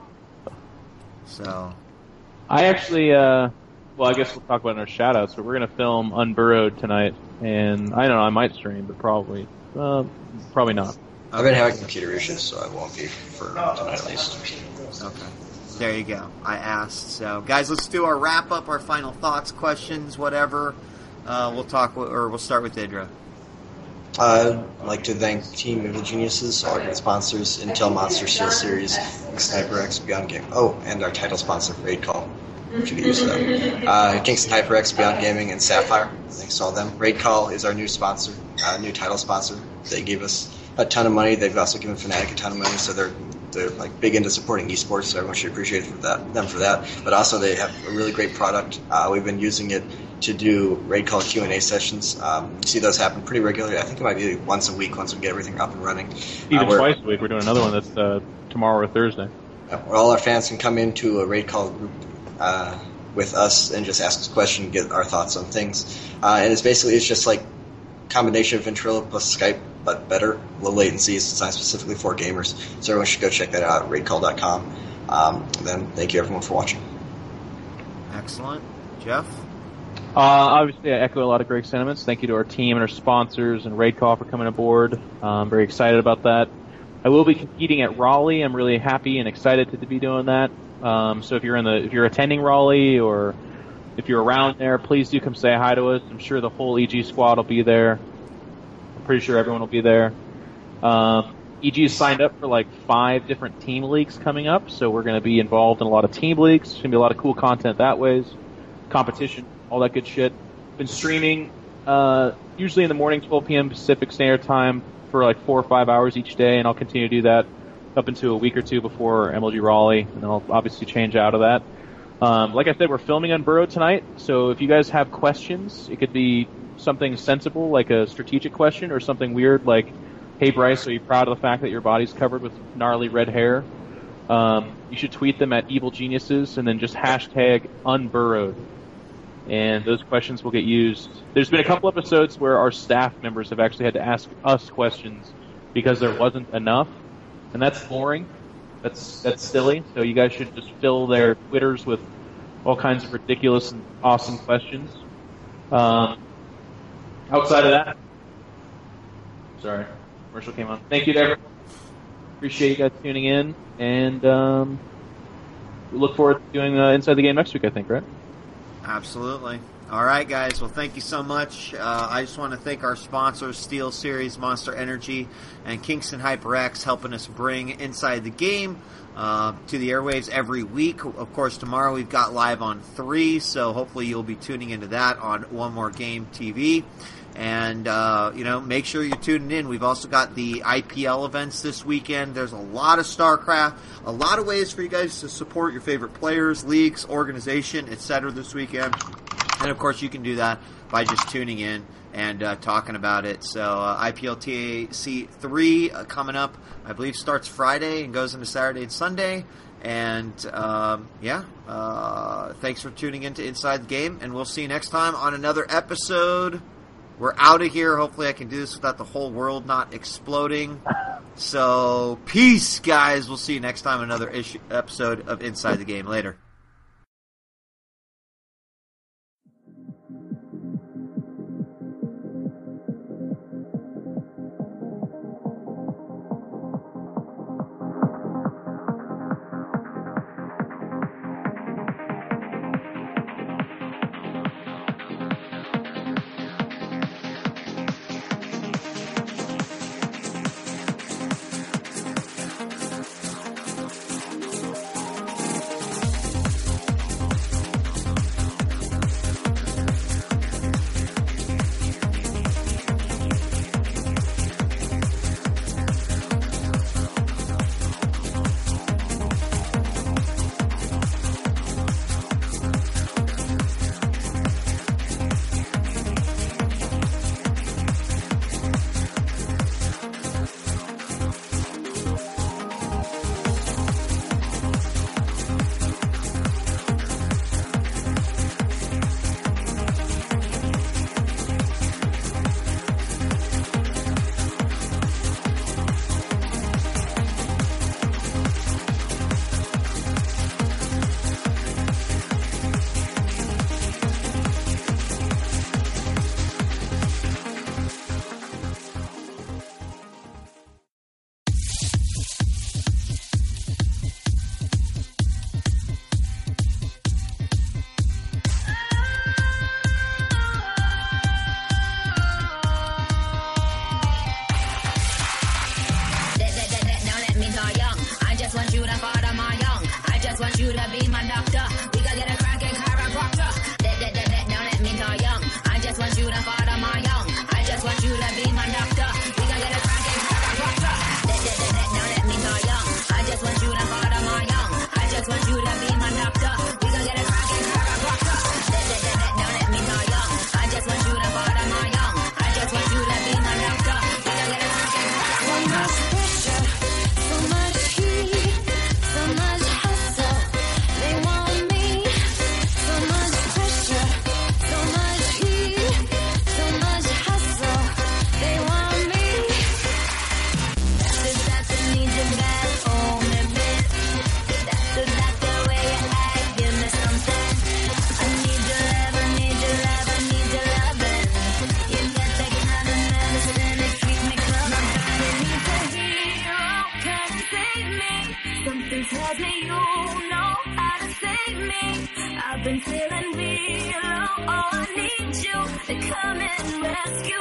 So, I actually, I guess we'll talk about it in our shoutouts, but we're going to film Unburrowed tonight, and I don't know, I might stream, but probably not. I've been having computer issues, so I won't be for tonight at least. okay. There you go. I asked. So, guys, let's do our wrap up, our final thoughts, questions, whatever. We'll start with Idra. I'd like to thank Team Evil Geniuses, all our great sponsors, Intel Monster Steel Series, Sniper X, Beyond Game. Oh, and our title sponsor, Raid Call. Should get used to that. Kingston HyperX, Beyond Gaming, and Sapphire. Thanks to all them. Raid Call is our new sponsor, new title sponsor. They gave us a ton of money. They've also given Fnatic a ton of money, so they're big into supporting esports, so everyone should appreciate them for that. But also they have a really great product. We've been using it to do Raid Call Q&A sessions. You see those happen pretty regularly. I think it might be once a week once we get everything up and running. Even twice a week. We're doing another one that's tomorrow or Thursday. Where all our fans can come into a Raid Call group with us and just ask us a question, get our thoughts on things. And it's just like combination of Ventrilo plus Skype, but better, low latency. It's designed specifically for gamers. So everyone should go check that out at raidcall.com. Then thank you everyone for watching. Excellent. Jeff? Obviously, I echo a lot of Greg's sentiments. Thank you to our team and our sponsors and Raid Call for coming aboard. I'm very excited about that. I will be competing at Raleigh. I'm really happy and excited to be doing that. So if you're attending Raleigh or if you're around there, please do come say hi to us. I'm sure the whole EG squad will be there. I'm pretty sure everyone will be there. EG is signed up for 5 different team leagues coming up, so we're going to be involved in a lot of team leagues. There's going to be a lot of cool content that ways, competition, all that good shit. Been streaming usually in the morning, 12 p.m. Pacific Standard Time for 4 or 5 hours each day, and I'll continue to do that up into a week or two before MLG Raleigh, and then I'll obviously change out of that. Like I said, we're filming Unburrowed tonight, so if you guys have questions, it could be something sensible, like a strategic question, or something weird, like, hey Bryce, are you proud of the fact that your body's covered with gnarly red hair? You should tweet them at Evil Geniuses, and then just hashtag Unburrowed. And those questions will get used. There's been a couple episodes where our staff members have actually had to ask us questions because there wasn't enough, and that's boring. That's silly. So you guys should just fill their Twitters with all kinds of ridiculous and awesome questions. Outside of that, sorry, commercial came on. Thank you to everyone. Appreciate you guys tuning in, and we look forward to doing Inside the Game next week, I think, right? Absolutely. All right, guys. Well, thank you so much. I just want to thank our sponsors, SteelSeries, Monster Energy, and Kingston HyperX, helping us bring Inside the Game to the airwaves every week. Of course, tomorrow we've got live on 3, so hopefully you'll be tuning into that on One More Game TV. And, make sure you're tuning in. We've also got the IPL events this weekend. There's a lot of StarCraft, a lot of ways for you guys to support your favorite players, leagues, organization, etc. this weekend. And, of course, you can do that by just tuning in and talking about it. So IPL TAC 3 coming up, I believe, starts Friday and goes into Saturday and Sunday. And, thanks for tuning in to Inside the Game. And we'll see you next time on another episode. We're out of here. Hopefully I can do this without the whole world not exploding. So, peace, guys. We'll see you next time on another episode of Inside the Game. Later. been feeling real. Oh, I need you to come and rescue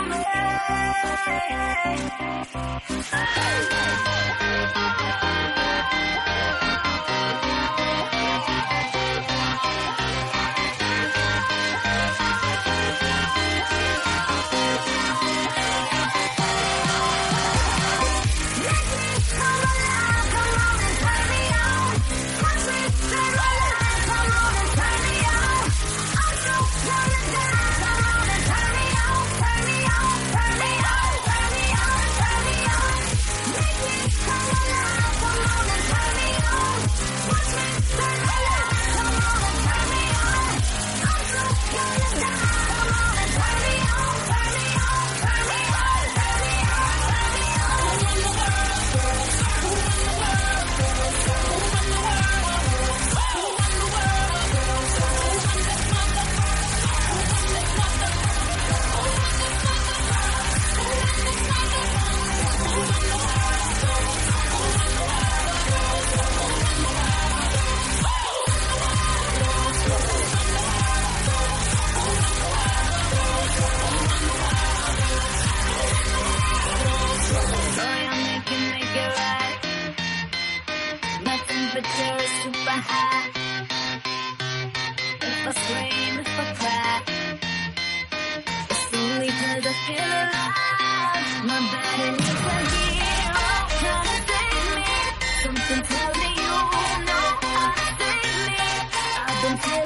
me. been feeling